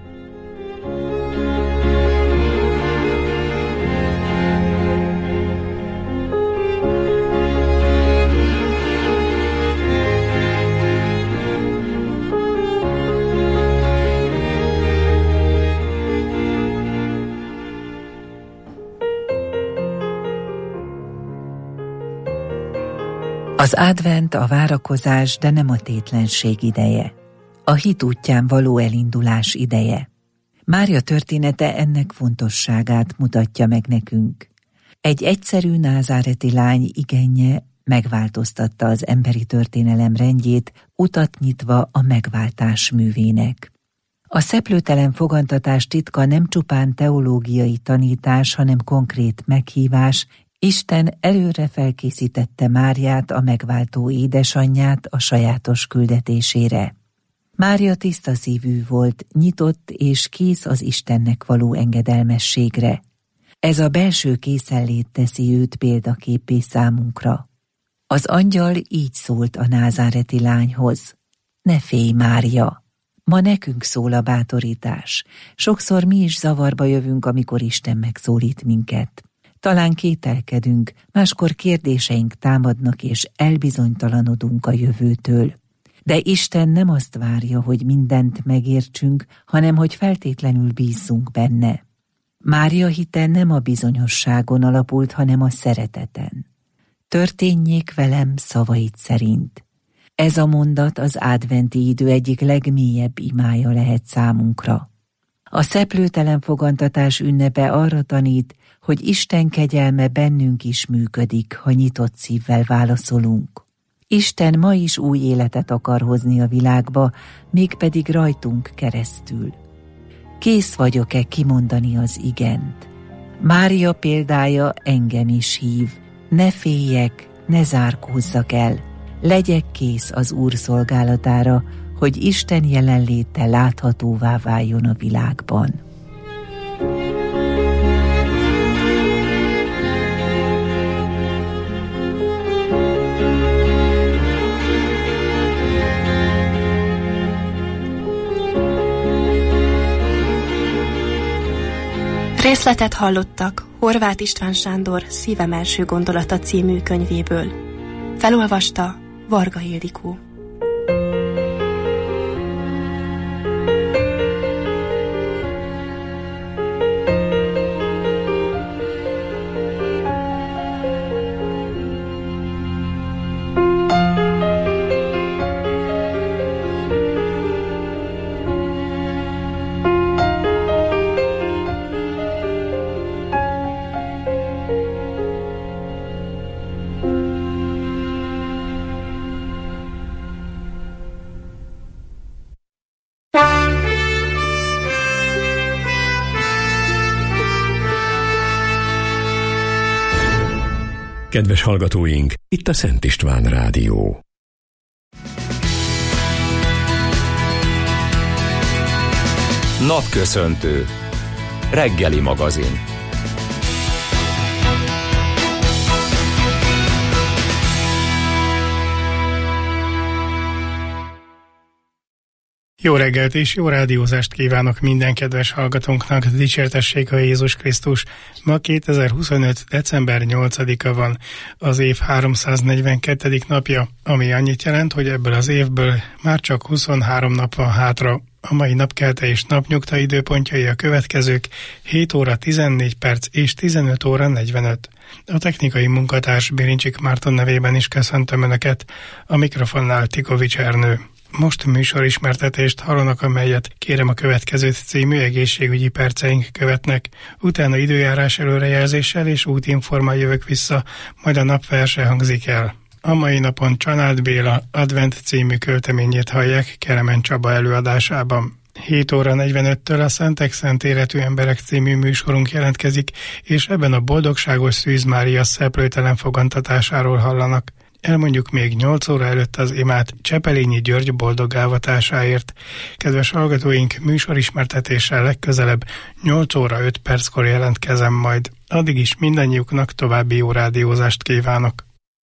Az advent a várakozás, de nem a tétlenség ideje. A hit útján való elindulás ideje. Mária története ennek fontosságát mutatja meg nekünk. Egy egyszerű názáreti lány igenje megváltoztatta az emberi történelem rendjét, utat nyitva a megváltás művének. A szeplőtelen fogantatás titka nem csupán teológiai tanítás, hanem konkrét meghívás. Isten előre felkészítette Máriát, a megváltó édesanyját a sajátos küldetésére. Mária tiszta szívű volt, nyitott és kész az Istennek való engedelmességre. Ez a belső készenlét teszi őt példaképé számunkra. Az angyal így szólt a názáreti lányhoz: ne félj, Mária! Ma nekünk szól a bátorítás. Sokszor mi is zavarba jövünk, amikor Isten megszólít minket. Talán kételkedünk, máskor kérdéseink támadnak és elbizonytalanodunk a jövőtől. De Isten nem azt várja, hogy mindent megértsünk, hanem hogy feltétlenül bízzunk benne. Mária hite nem a bizonyosságon alapult, hanem a szereteten. Történjék velem szavait szerint. Ez a mondat az adventi idő egyik legmélyebb imája lehet számunkra. A szeplőtelen fogantatás ünnepe arra tanít, hogy Isten kegyelme bennünk is működik, ha nyitott szívvel válaszolunk. Isten ma is új életet akar hozni a világba, mégpedig rajtunk keresztül. Kész vagyok-e kimondani az igent? Mária példája engem is hív. Ne féljek, ne zárkózzak el. Legyek kész az Úr szolgálatára, hogy Isten jelenléte láthatóvá váljon a világban. Részletet hallottak Horváth István Sándor Szívem első gondolata című könyvéből. Felolvasta Varga Ildikó. Kedves hallgatóink, itt a Szent István Rádió. Napköszöntő. Reggeli magazin. Jó reggelt és jó rádiózást kívánok minden kedves hallgatónknak, dicsértessék a Jézus Krisztus. Ma kétezer-huszonöt. december nyolcadika van, az év háromszáznegyvenkettedik napja, ami annyit jelent, hogy ebből az évből már csak huszonhárom nap van hátra. A mai napkelte és napnyugta időpontjai a következők: hét óra tizennégy perc és tizenöt óra negyvenöt. A technikai munkatárs Birincsik Márton nevében is köszöntöm Önöket, a mikrofonnál Tikovics Ernő. Most műsorismertetést hallanak, amelyet Kérem a következőt című egészségügyi perceink követnek. Utána időjárás előrejelzéssel és útinformál jövök vissza, majd a napverse hangzik el. A mai napon Csanád Béla Advent című költeményét hallják Kelemen Csaba előadásában. hét óra negyvenöttől a Szentek Szent Életű Emberek című műsorunk jelentkezik, és ebben a Boldogságos Szűz Mária szeplőtelen fogantatásáról hallanak. Elmondjuk még nyolc óra előtt az imát Csepelényi György boldog ávatásáért. Kedves hallgatóink, műsorismertetéssel legközelebb nyolc óra öt perckor jelentkezem majd. Addig is mindannyiuknak további jó rádiózást kívánok.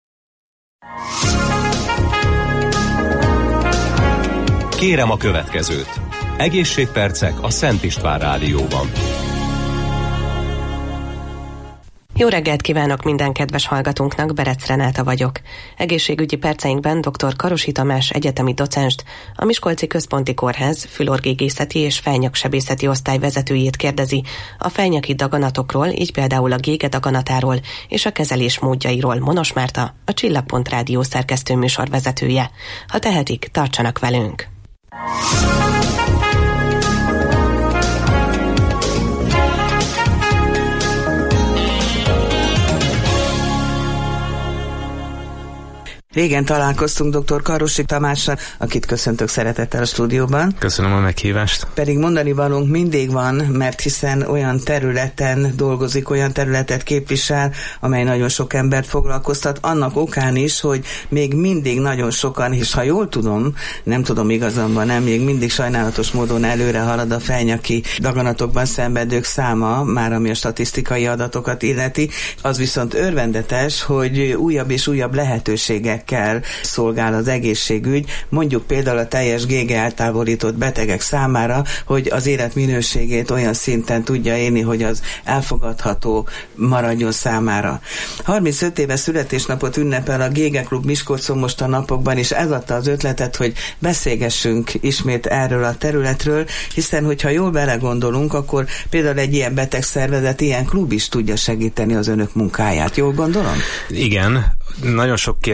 Kérem a következőt. Egészségpercek a Szent István Rádióban. Jó reggelt kívánok minden kedves hallgatónknak, Berec Renáta vagyok. Egészségügyi perceinkben dr. Karosi Tamás egyetemi docenst, a Miskolci Központi Kórház fülorgégészeti és fejnyaksebészeti osztály vezetőjét kérdezi a fejnyaki daganatokról, így például a gége daganatáról és a kezelés módjairól. Monos Márta, a Csillagpont Rádió szerkesztő műsorvezetője. Ha tehetik, tartsanak velünk! Régen találkoztunk dr. Karosi Tamással, akit köszöntök szeretettel a stúdióban. Köszönöm a meghívást. Pedig mondani valónk mindig van, mert hiszen olyan területen dolgozik, olyan területet képvisel, amely nagyon sok embert foglalkoztat, annak okán is, hogy még mindig nagyon sokan, és ha jól tudom, nem tudom igazamban, nem, még mindig sajnálatos módon előre halad a fejnyaki daganatokban szenvedők száma, már ami a statisztikai adatokat illeti. Az viszont örvendetes, hogy újabb és újabb lehetőségek kell szolgál az egészségügy, mondjuk például a teljes gége eltávolított betegek számára, hogy az életminőségét olyan szinten tudja élni, hogy az elfogadható maradjon számára. harmincöt éves születésnapot ünnepel a Gége Klub Miskolcon most a napokban, és ez adta az ötletet, hogy beszélgessünk ismét erről a területről, hiszen hogyha jól belegondolunk, akkor például egy ilyen betegszervezet, ilyen klub is tudja segíteni az önök munkáját. Jól gondolom? Igen, nagyon sok kérdés merül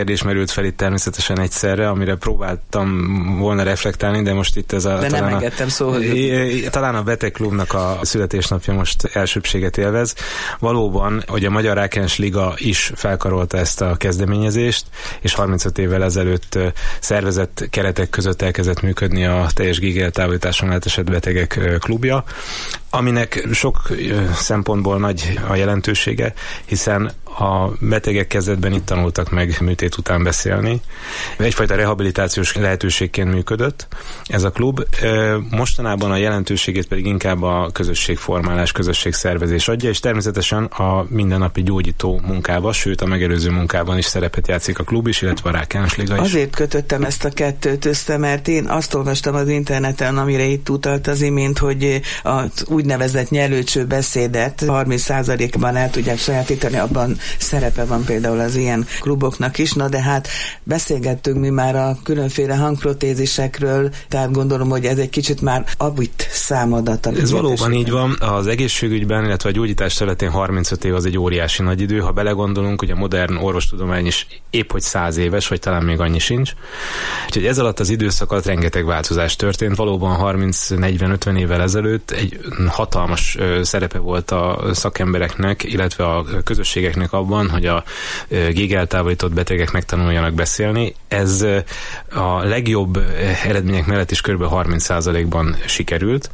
merült fel itt természetesen egyszerre, amire próbáltam volna reflektálni, de most itt ez a... De nem engedtem szó, hogy... Talán a Betegklubnak a születésnapja most elsőbséget élvez. Valóban, hogy a Magyar Rákens Liga is felkarolta ezt a kezdeményezést, és harmincöt évvel ezelőtt szervezett keretek között elkezdett működni a teljes gégéltávolításon átesett betegek klubja, aminek sok szempontból nagy a jelentősége, hiszen a betegek kezdetben itt tanultak meg műtét után beszélni. Egyfajta rehabilitációs lehetőségként működött ez a klub. Mostanában a jelentőségét pedig inkább a közösségformálás, közösségszervezés adja, és természetesen a mindennapi gyógyító munkába, sőt a megelőző munkában is szerepet játszik a klub is, illetve a Rákens Liga is. Azért kötöttem ezt a kettőt össze, mert én azt olvastam az interneten, amire itt utalt az imént, hogy az úgynevezett nyelőcső beszédet harminc százalékban el tudják sajátítani, abban szerepe van például az ilyen kluboknak is, na de hát beszélgettünk mi már a különféle hangprotézisekről, tehát gondolom, hogy ez egy kicsit már abit számadat. Ez valóban így van, az egészségügyben, illetve a gyógyítás területén harmincöt év az egy óriási nagy idő, ha belegondolunk, hogy a modern orvostudomány is épp hogy száz éves, vagy talán még annyi sincs. Úgyhogy ez alatt az időszak alatt rengeteg változás történt, valóban harminc negyven ötven évvel ezelőtt egy hatalmas szerepe volt a szakembereknek, illetve a közösségeknek abban, hogy a gégéltávolított betegek megtanuljanak beszélni. Ez a legjobb eredmények mellett is kb. harminc százalékban sikerült.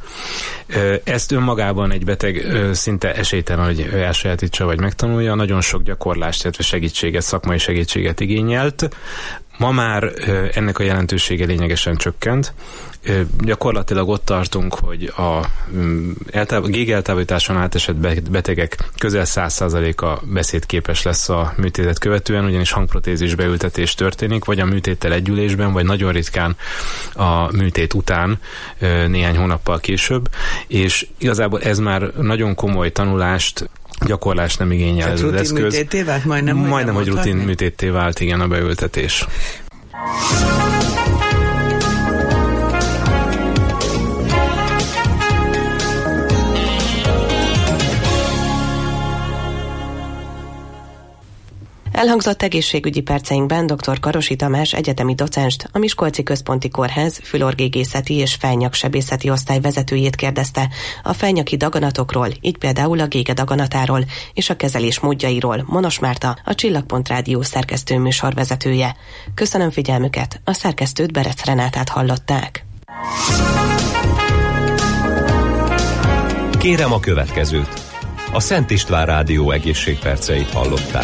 Ezt önmagában egy beteg szinte esélytelen, hogy elsajátítsa vagy megtanulja, nagyon sok gyakorlást, illetve segítséget, szakmai segítséget igényelt. Ma már ennek a jelentősége lényegesen csökkent. Gyakorlatilag ott tartunk, hogy a gégéltávolításon átesett betegek közel száz százaléka beszédképes lesz a műtétet követően, ugyanis hangprotézis beültetés történik, vagy a műtéttel együlésben, vagy nagyon ritkán a műtét után néhány hónappal később, és igazából ez már nagyon komoly tanulást, gyakorlást nem igényel ez az eszköz. Rutin műtétté vált? Majdnem, majdnem hogy rutin műtétté vált, igen, a beültetés. Elhangzott egészségügyi perceinkben dr. Karosi Tamás egyetemi docenst, a Miskolci Központi Kórház fülorgégészeti és fejnyaksebészeti osztály vezetőjét kérdezte a fejnyaki daganatokról, így például a gége daganatáról és a kezelés módjairól Monos Márta, a Csillagpont Rádió szerkesztő műsorvezetője. Köszönöm figyelmüket, a szerkesztőt, Berec Renátát hallották. Kérem a következőt. A Szent István Rádió egészségperceit hallották.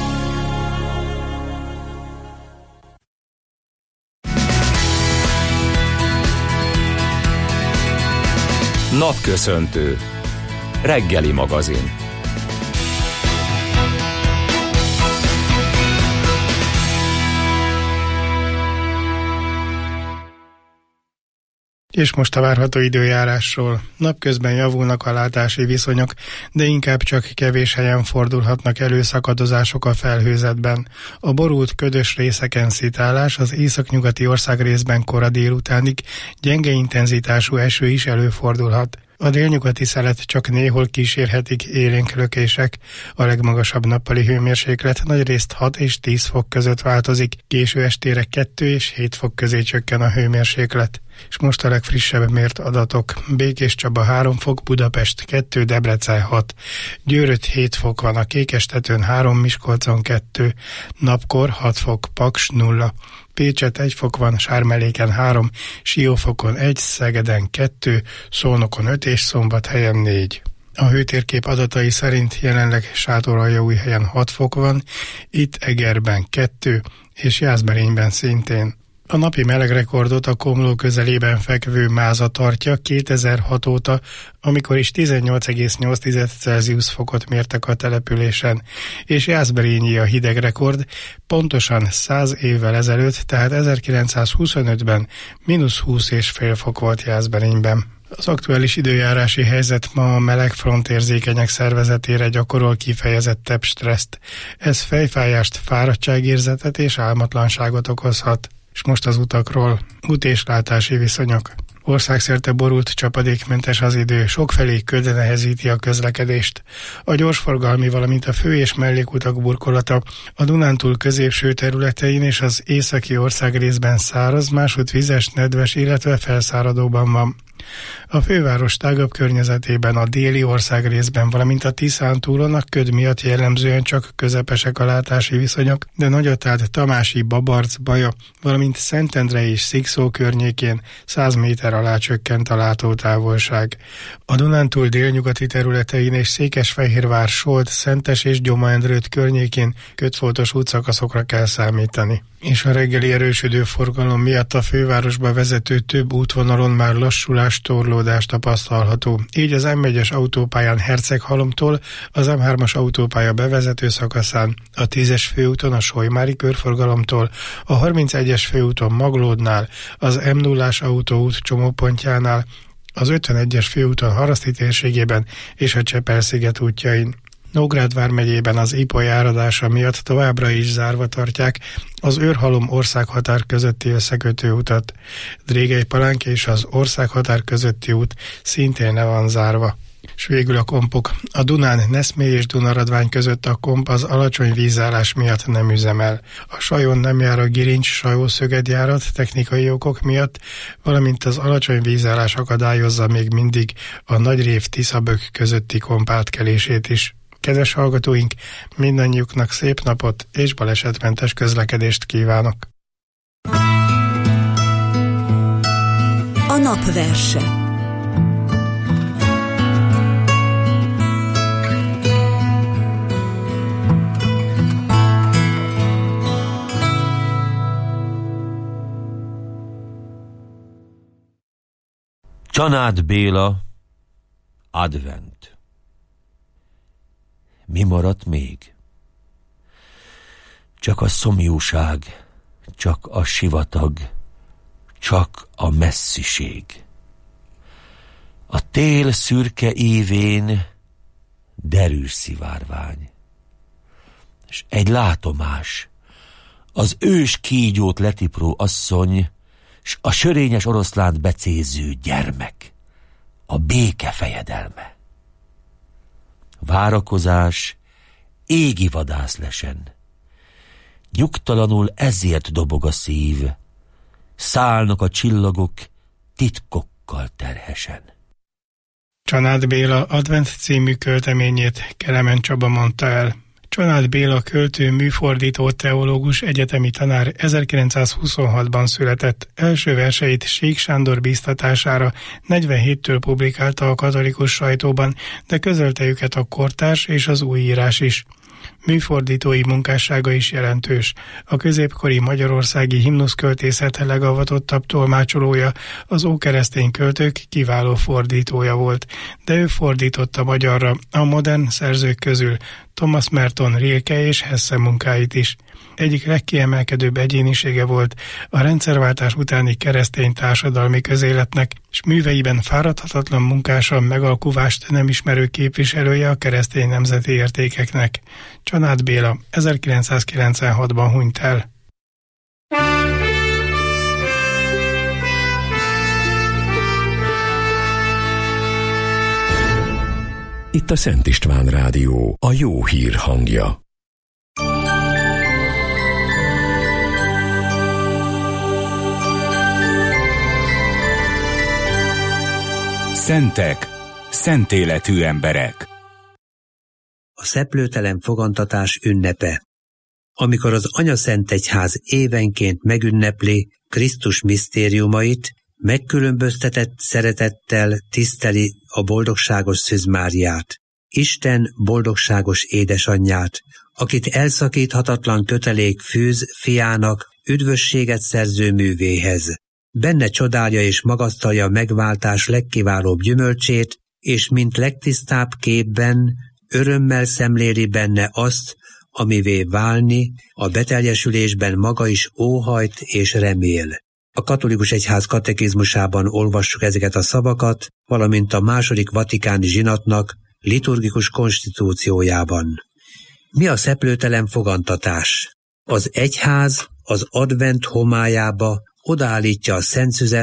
Napköszöntő. Reggeli magazin. És most a várható időjárásról. Napközben javulnak a látási viszonyok, de inkább csak kevés helyen fordulhatnak elő szakadozások a felhőzetben. A borult ködös részeken szitálás, az északnyugati országrészben kora délutánig gyenge intenzitású eső is előfordulhat. A délnyugati szelet csak néhol kísérhetik élénk lökések. A legmagasabb nappali hőmérséklet nagyrészt hat és tíz fok között változik, késő estére kettő és hét fok közé csökken a hőmérséklet. És most a legfrissebb mért adatok. Békéscsaba három fok, Budapest kettő, Debrecen hat. Győrött hét fok van, a Kékestetőn három, Miskolcon kettő, napkor hat fok, Paks nulla. Pécset egy fok van, Sármeléken három, Siófokon egy, Szegeden kettő, Szolnokon öt és Szombathelyen négy. A hőtérkép adatai szerint jelenleg Sátoraljaújhelyen hat fok van, itt Egerben kettő és Jászberényben szintén. A napi melegrekordot a Komló közelében fekvő Máza tartja kétezer-hat óta, amikor is tizennyolc egész nyolc Celsius fokot mértek a településen, és Jászberényi a hidegrekord, pontosan száz évvel ezelőtt, tehát ezerkilencszázhuszonötben mínusz húsz egész öt fok volt Jászberényben. Az aktuális időjárási helyzet ma a meleg frontérzékenyek szervezetére gyakorol kifejezettebb stresszt. Ez fejfájást, fáradtságérzetet és álmatlanságot okozhat. És most az utakról. Út- és látási viszonyok. Országszerte borult, csapadékmentes az idő, sokfelé ködre nehezíti a közlekedést. A gyorsforgalmi, valamint a fő- és mellékutak burkolata a Dunántúl középső területein és az északi ország részben száraz, másút vizes, nedves, illetve felszáradóban van. A főváros tágabb környezetében a déli ország részben, valamint a Tiszántúlon a köd miatt jellemzően csak közepesek a látási viszonyok, de Nagyatád, Tamási, Babarc, Baja, valamint Szentendre és Szikszó környékén száz méter alá csökkent a látótávolság. A Dunántúl délnyugati területein és Székesfehérvár, Solt, Szentes és Gyoma-Endrőt környékén ködfoltos útszakaszokra kell számítani. És a reggeli erősödő forgalom miatt a fővárosba vezető több útvonalon már lassulás, torlódás tapasztalható. Így az M egyes autópályán Herceghalomtól, az M hármas autópálya bevezető szakaszán, a tízes főúton a Solymári körforgalomtól, a harmincegyes főúton Maglódnál, az M nullás autóút csomópontjánál, az ötvenegyes főúton Haraszti térségében és a Csepel-sziget útjain. Nógrád vármegyében az Ipoly áradása miatt továbbra is zárva tartják az Őrhalom országhatár közötti összekötő utat. Drégely-Palánk és az országhatár közötti út szintén le van zárva. S végül a kompok. A Dunán Neszmély és Dunaradvány között a komp az alacsony vízállás miatt nem üzemel. A Sajon nem jár a Girincs-Sajó-Szöged-járat technikai okok miatt, valamint az alacsony vízállás akadályozza még mindig a Nagyrév-Tiszabök közötti komp átkelését is. Kedves hallgatóink, mindannyiuknak szép napot és balesetmentes közlekedést kívánok! A napverse. Csanád Béla, Advent. Mi maradt még? Csak a szomjúság, csak a sivatag, csak a messziség. A tél szürke ívén derűs szivárvány, és egy látomás, az ős kígyót letipró asszony, s a sörényes oroszlánt becéző gyermek, a béke fejedelme. Várakozás, égi vadászlesen. Nyugtalanul ezért dobog a szív, szállnak a csillagok titkokkal terhesen. Csanád Béla Advent című költeményét Kelemen Csaba mondta el. Csanád Béla költő, műfordító, teológus, egyetemi tanár ezerkilencszázhuszonhatban született. Első verseit Sík Sándor bíztatására negyvenhéttől publikálta a katolikus sajtóban, de közölte őket a kortárs és az újírás is. Műfordítói munkássága is jelentős. A középkori magyarországi himnuszköltészet legavatottabb tolmácsolója, az ókeresztény költők kiváló fordítója volt, de ő fordította magyarra a modern szerzők közül Thomas Merton, Rilke és Hesse munkáit is. Egyik legkiemelkedőbb egyénisége volt a rendszerváltás utáni keresztény társadalmi közéletnek, s műveiben fáradhatatlan munkásan megalkuvást nem ismerő képviselője a keresztény nemzeti értékeknek. Csanád Béla ezerkilencszázkilencvenhatban hunyt el. Itt a Szent István Rádió, a jó hír hangja. Szentek, szent életű emberek. A szeplőtelen fogantatás ünnepe. Amikor az Anyaszentegyház évenként megünnepli Krisztus misztériumait, megkülönböztetett szeretettel tiszteli a boldogságos Szűz Máriát, Isten boldogságos édesanyját, akit elszakíthatatlan kötelék fűz fiának üdvösséget szerző művéhez. Benne csodálja és magasztalja a megváltás legkiválóbb gyümölcsét, és mint legtisztább képben örömmel szemléli benne azt, amivé válni, a beteljesülésben maga is óhajt és remél. A katolikus egyház katekizmusában olvassuk ezeket a szavakat, valamint a második vatikáni zsinatnak liturgikus konstitúciójában. Mi a szeplőtelen fogantatás? Az egyház az advent homályába odaállítja a szentszüzet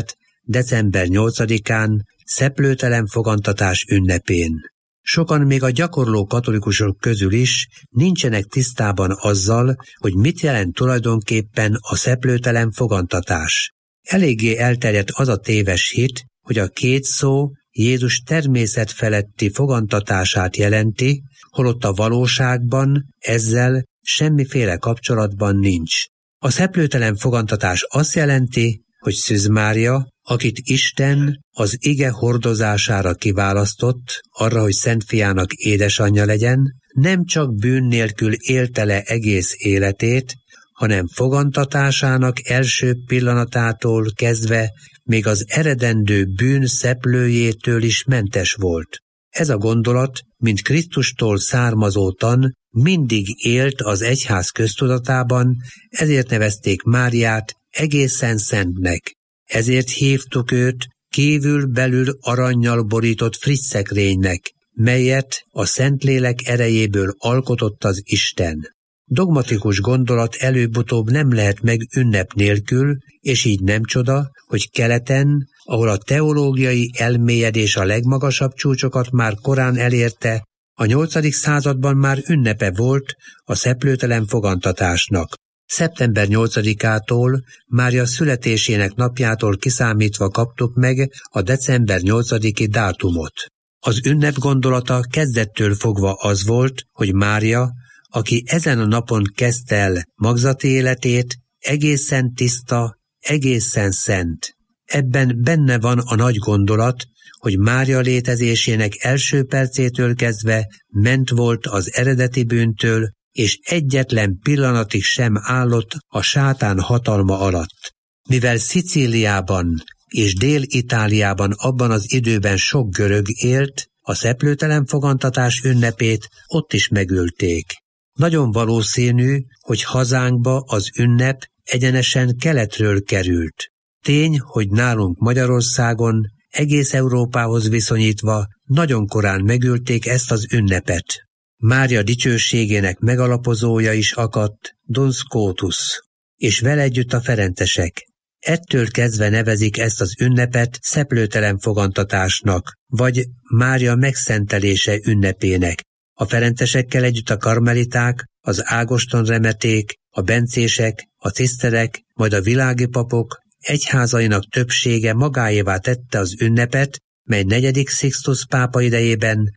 december nyolcadikán, szeplőtelen fogantatás ünnepén. Sokan még a gyakorló katolikusok közül is nincsenek tisztában azzal, hogy mit jelent tulajdonképpen a szeplőtelen fogantatás. Eléggé elterjedt az a téves hit, hogy a két szó Jézus természetfeletti fogantatását jelenti, holott a valóságban ezzel semmiféle kapcsolatban nincs. A szeplőtelen fogantatás azt jelenti, hogy Szűz Mária, akit Isten az ige hordozására kiválasztott, arra, hogy Szent Fiának édesanyja legyen, nem csak bűn nélkül élte le egész életét, hanem fogantatásának első pillanatától kezdve még az eredendő bűn szeplőjétől is mentes volt. Ez a gondolat, mint Krisztustól származó tan, mindig élt az egyház köztudatában, ezért nevezték Máriát egészen szentnek. Ezért hívtuk őt kívül-belül arannyal borított friss szekrénynek, melyet a Szentlélek erejéből alkotott az Isten. Dogmatikus gondolat előbb-utóbb nem lehet meg ünnep nélkül, és így nem csoda, hogy keleten, ahol a teológiai elmélyedés a legmagasabb csúcsokat már korán elérte, a nyolcadik században már ünnepe volt a szeplőtelen fogantatásnak. szeptember nyolcadikától, Mária születésének napjától kiszámítva kaptuk meg a december nyolcadiki dátumot. Az ünnep gondolata kezdettől fogva az volt, hogy Mária, aki ezen a napon kezdte el magzati életét, egészen tiszta, egészen szent. Ebben benne van a nagy gondolat, hogy Mária létezésének első percétől kezdve ment volt az eredeti bűntől, és egyetlen pillanatig sem állott a sátán hatalma alatt. Mivel Szicíliában és Dél-Itáliában abban az időben sok görög élt, a szeplőtelen fogantatás ünnepét ott is megölték. Nagyon valószínű, hogy hazánkba az ünnep egyenesen keletről került. Tény, hogy nálunk Magyarországon, egész Európához viszonyítva nagyon korán megölték ezt az ünnepet. Mária dicsőségének megalapozója is akadt, Duns Scotus, és vele együtt a ferencesek. Ettől kezdve nevezik ezt az ünnepet szeplőtelen fogantatásnak, vagy Mária megszentelése ünnepének. A ferencesekkel együtt a karmeliták, az Ágoston remeték, a bencések, a ciszterek, majd a világi papok egyházainak többsége magáévá tette az ünnepet, mely negyedik Sixtus pápa idejében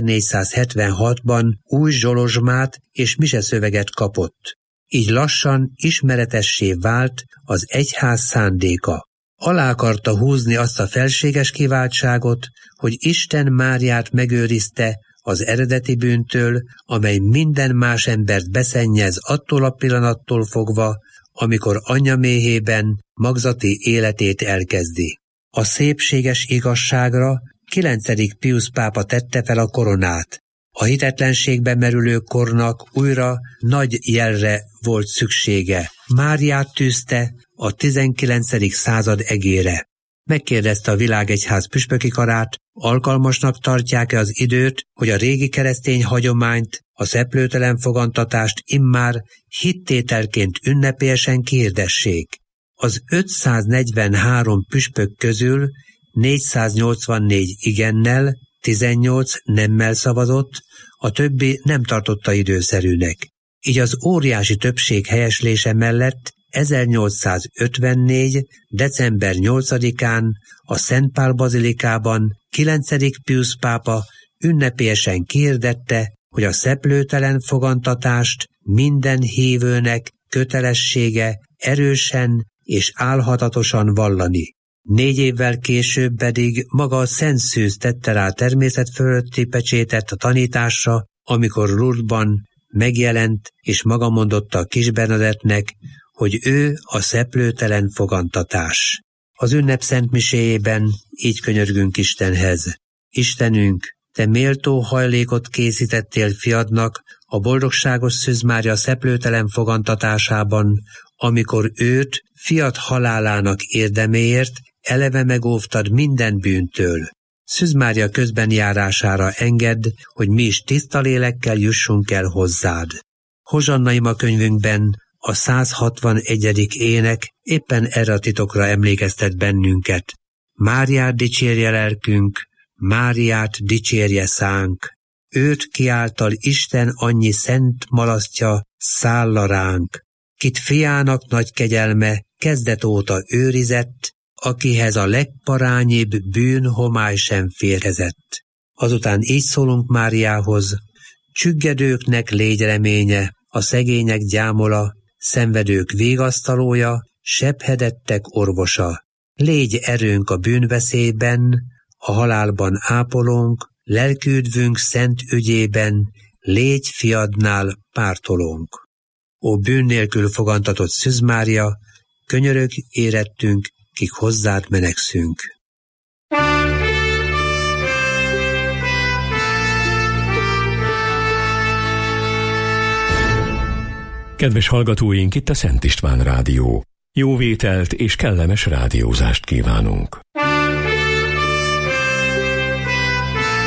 ezernégyszázhetvenhatban új zsolozsmát és miseszöveget kapott. Így lassan ismeretessé vált az egyház szándéka. Alá akarta húzni azt a felséges kiváltságot, hogy Isten Máriát megőrizte az eredeti bűntől, amely minden más embert beszennyez attól a pillanattól fogva, amikor anyaméhében magzati életét elkezdi. A szépséges igazságra kilencedik Piusz pápa tette fel a koronát. A hitetlenségbe merülő kornak újra nagy jelre volt szüksége. Máriát tűzte a tizenkilencedik század egére. Megkérdezte a világegyház püspöki karát, alkalmasnak tartják-e az időt, hogy a régi keresztény hagyományt, a szeplőtelen fogantatást immár hittételként ünnepélyesen kihirdessék. Az ötszáznegyvenhárom püspök közül négyszáznyolcvannégy igennel, tizennyolc nemmel szavazott, a többi nem tartotta időszerűnek. Így az óriási többség helyeslése mellett ezernyolcszázötvennégy. december nyolcadikán a Szent Pál bazilikában kilencedik Piusz pápa ünnepélyesen kihirdette, hogy a szeplőtelen fogantatást minden hívőnek kötelessége erősen és álhatatosan vallani. Négy évvel később pedig maga a Szent Szűz tette rá természet fölötti pecsétet a tanításra, amikor Lourdesban megjelent és maga mondotta a kis Bernadettnek, hogy ő a szeplőtelen fogantatás. Az ünnep szentmiséjében így könyörgünk Istenhez. Istenünk, te méltó hajlékot készítettél fiadnak a boldogságos Szűz Mária szeplőtelen fogantatásában, amikor őt fiad halálának érdeméért eleve megóvtad minden bűntől. Szűz Mária közben járására engedd, hogy mi is tiszta lélekkel jussunk el hozzád. Hozsanna ima könyvünkben a száz hatvanegyedik ének éppen erre a titokra emlékeztet bennünket. Máriát dicsérje lelkünk, Máriát dicsérje szánk, őt kiáltal Isten annyi szent malasztja szálla ránk, kit fiának nagy kegyelme kezdet óta őrizett, akihez a legparányibb bűn homály sem férhezett. Azután így szólunk Máriához, csüggedőknek légy reménye, a szegények gyámola, szenvedők végasztalója, sebhedettek orvosa. Légy erőnk a bűnveszélyben, a halálban ápolónk, lelküdvünk szent ügyében, légy fiadnál pártolónk. Ó bűn nélkül fogantatott Szűz Mária, könyörög érettünk, kik hozzád menekszünk. Kedves hallgatóink, itt a Szent István Rádió. Jó vételt és kellemes rádiózást kívánunk.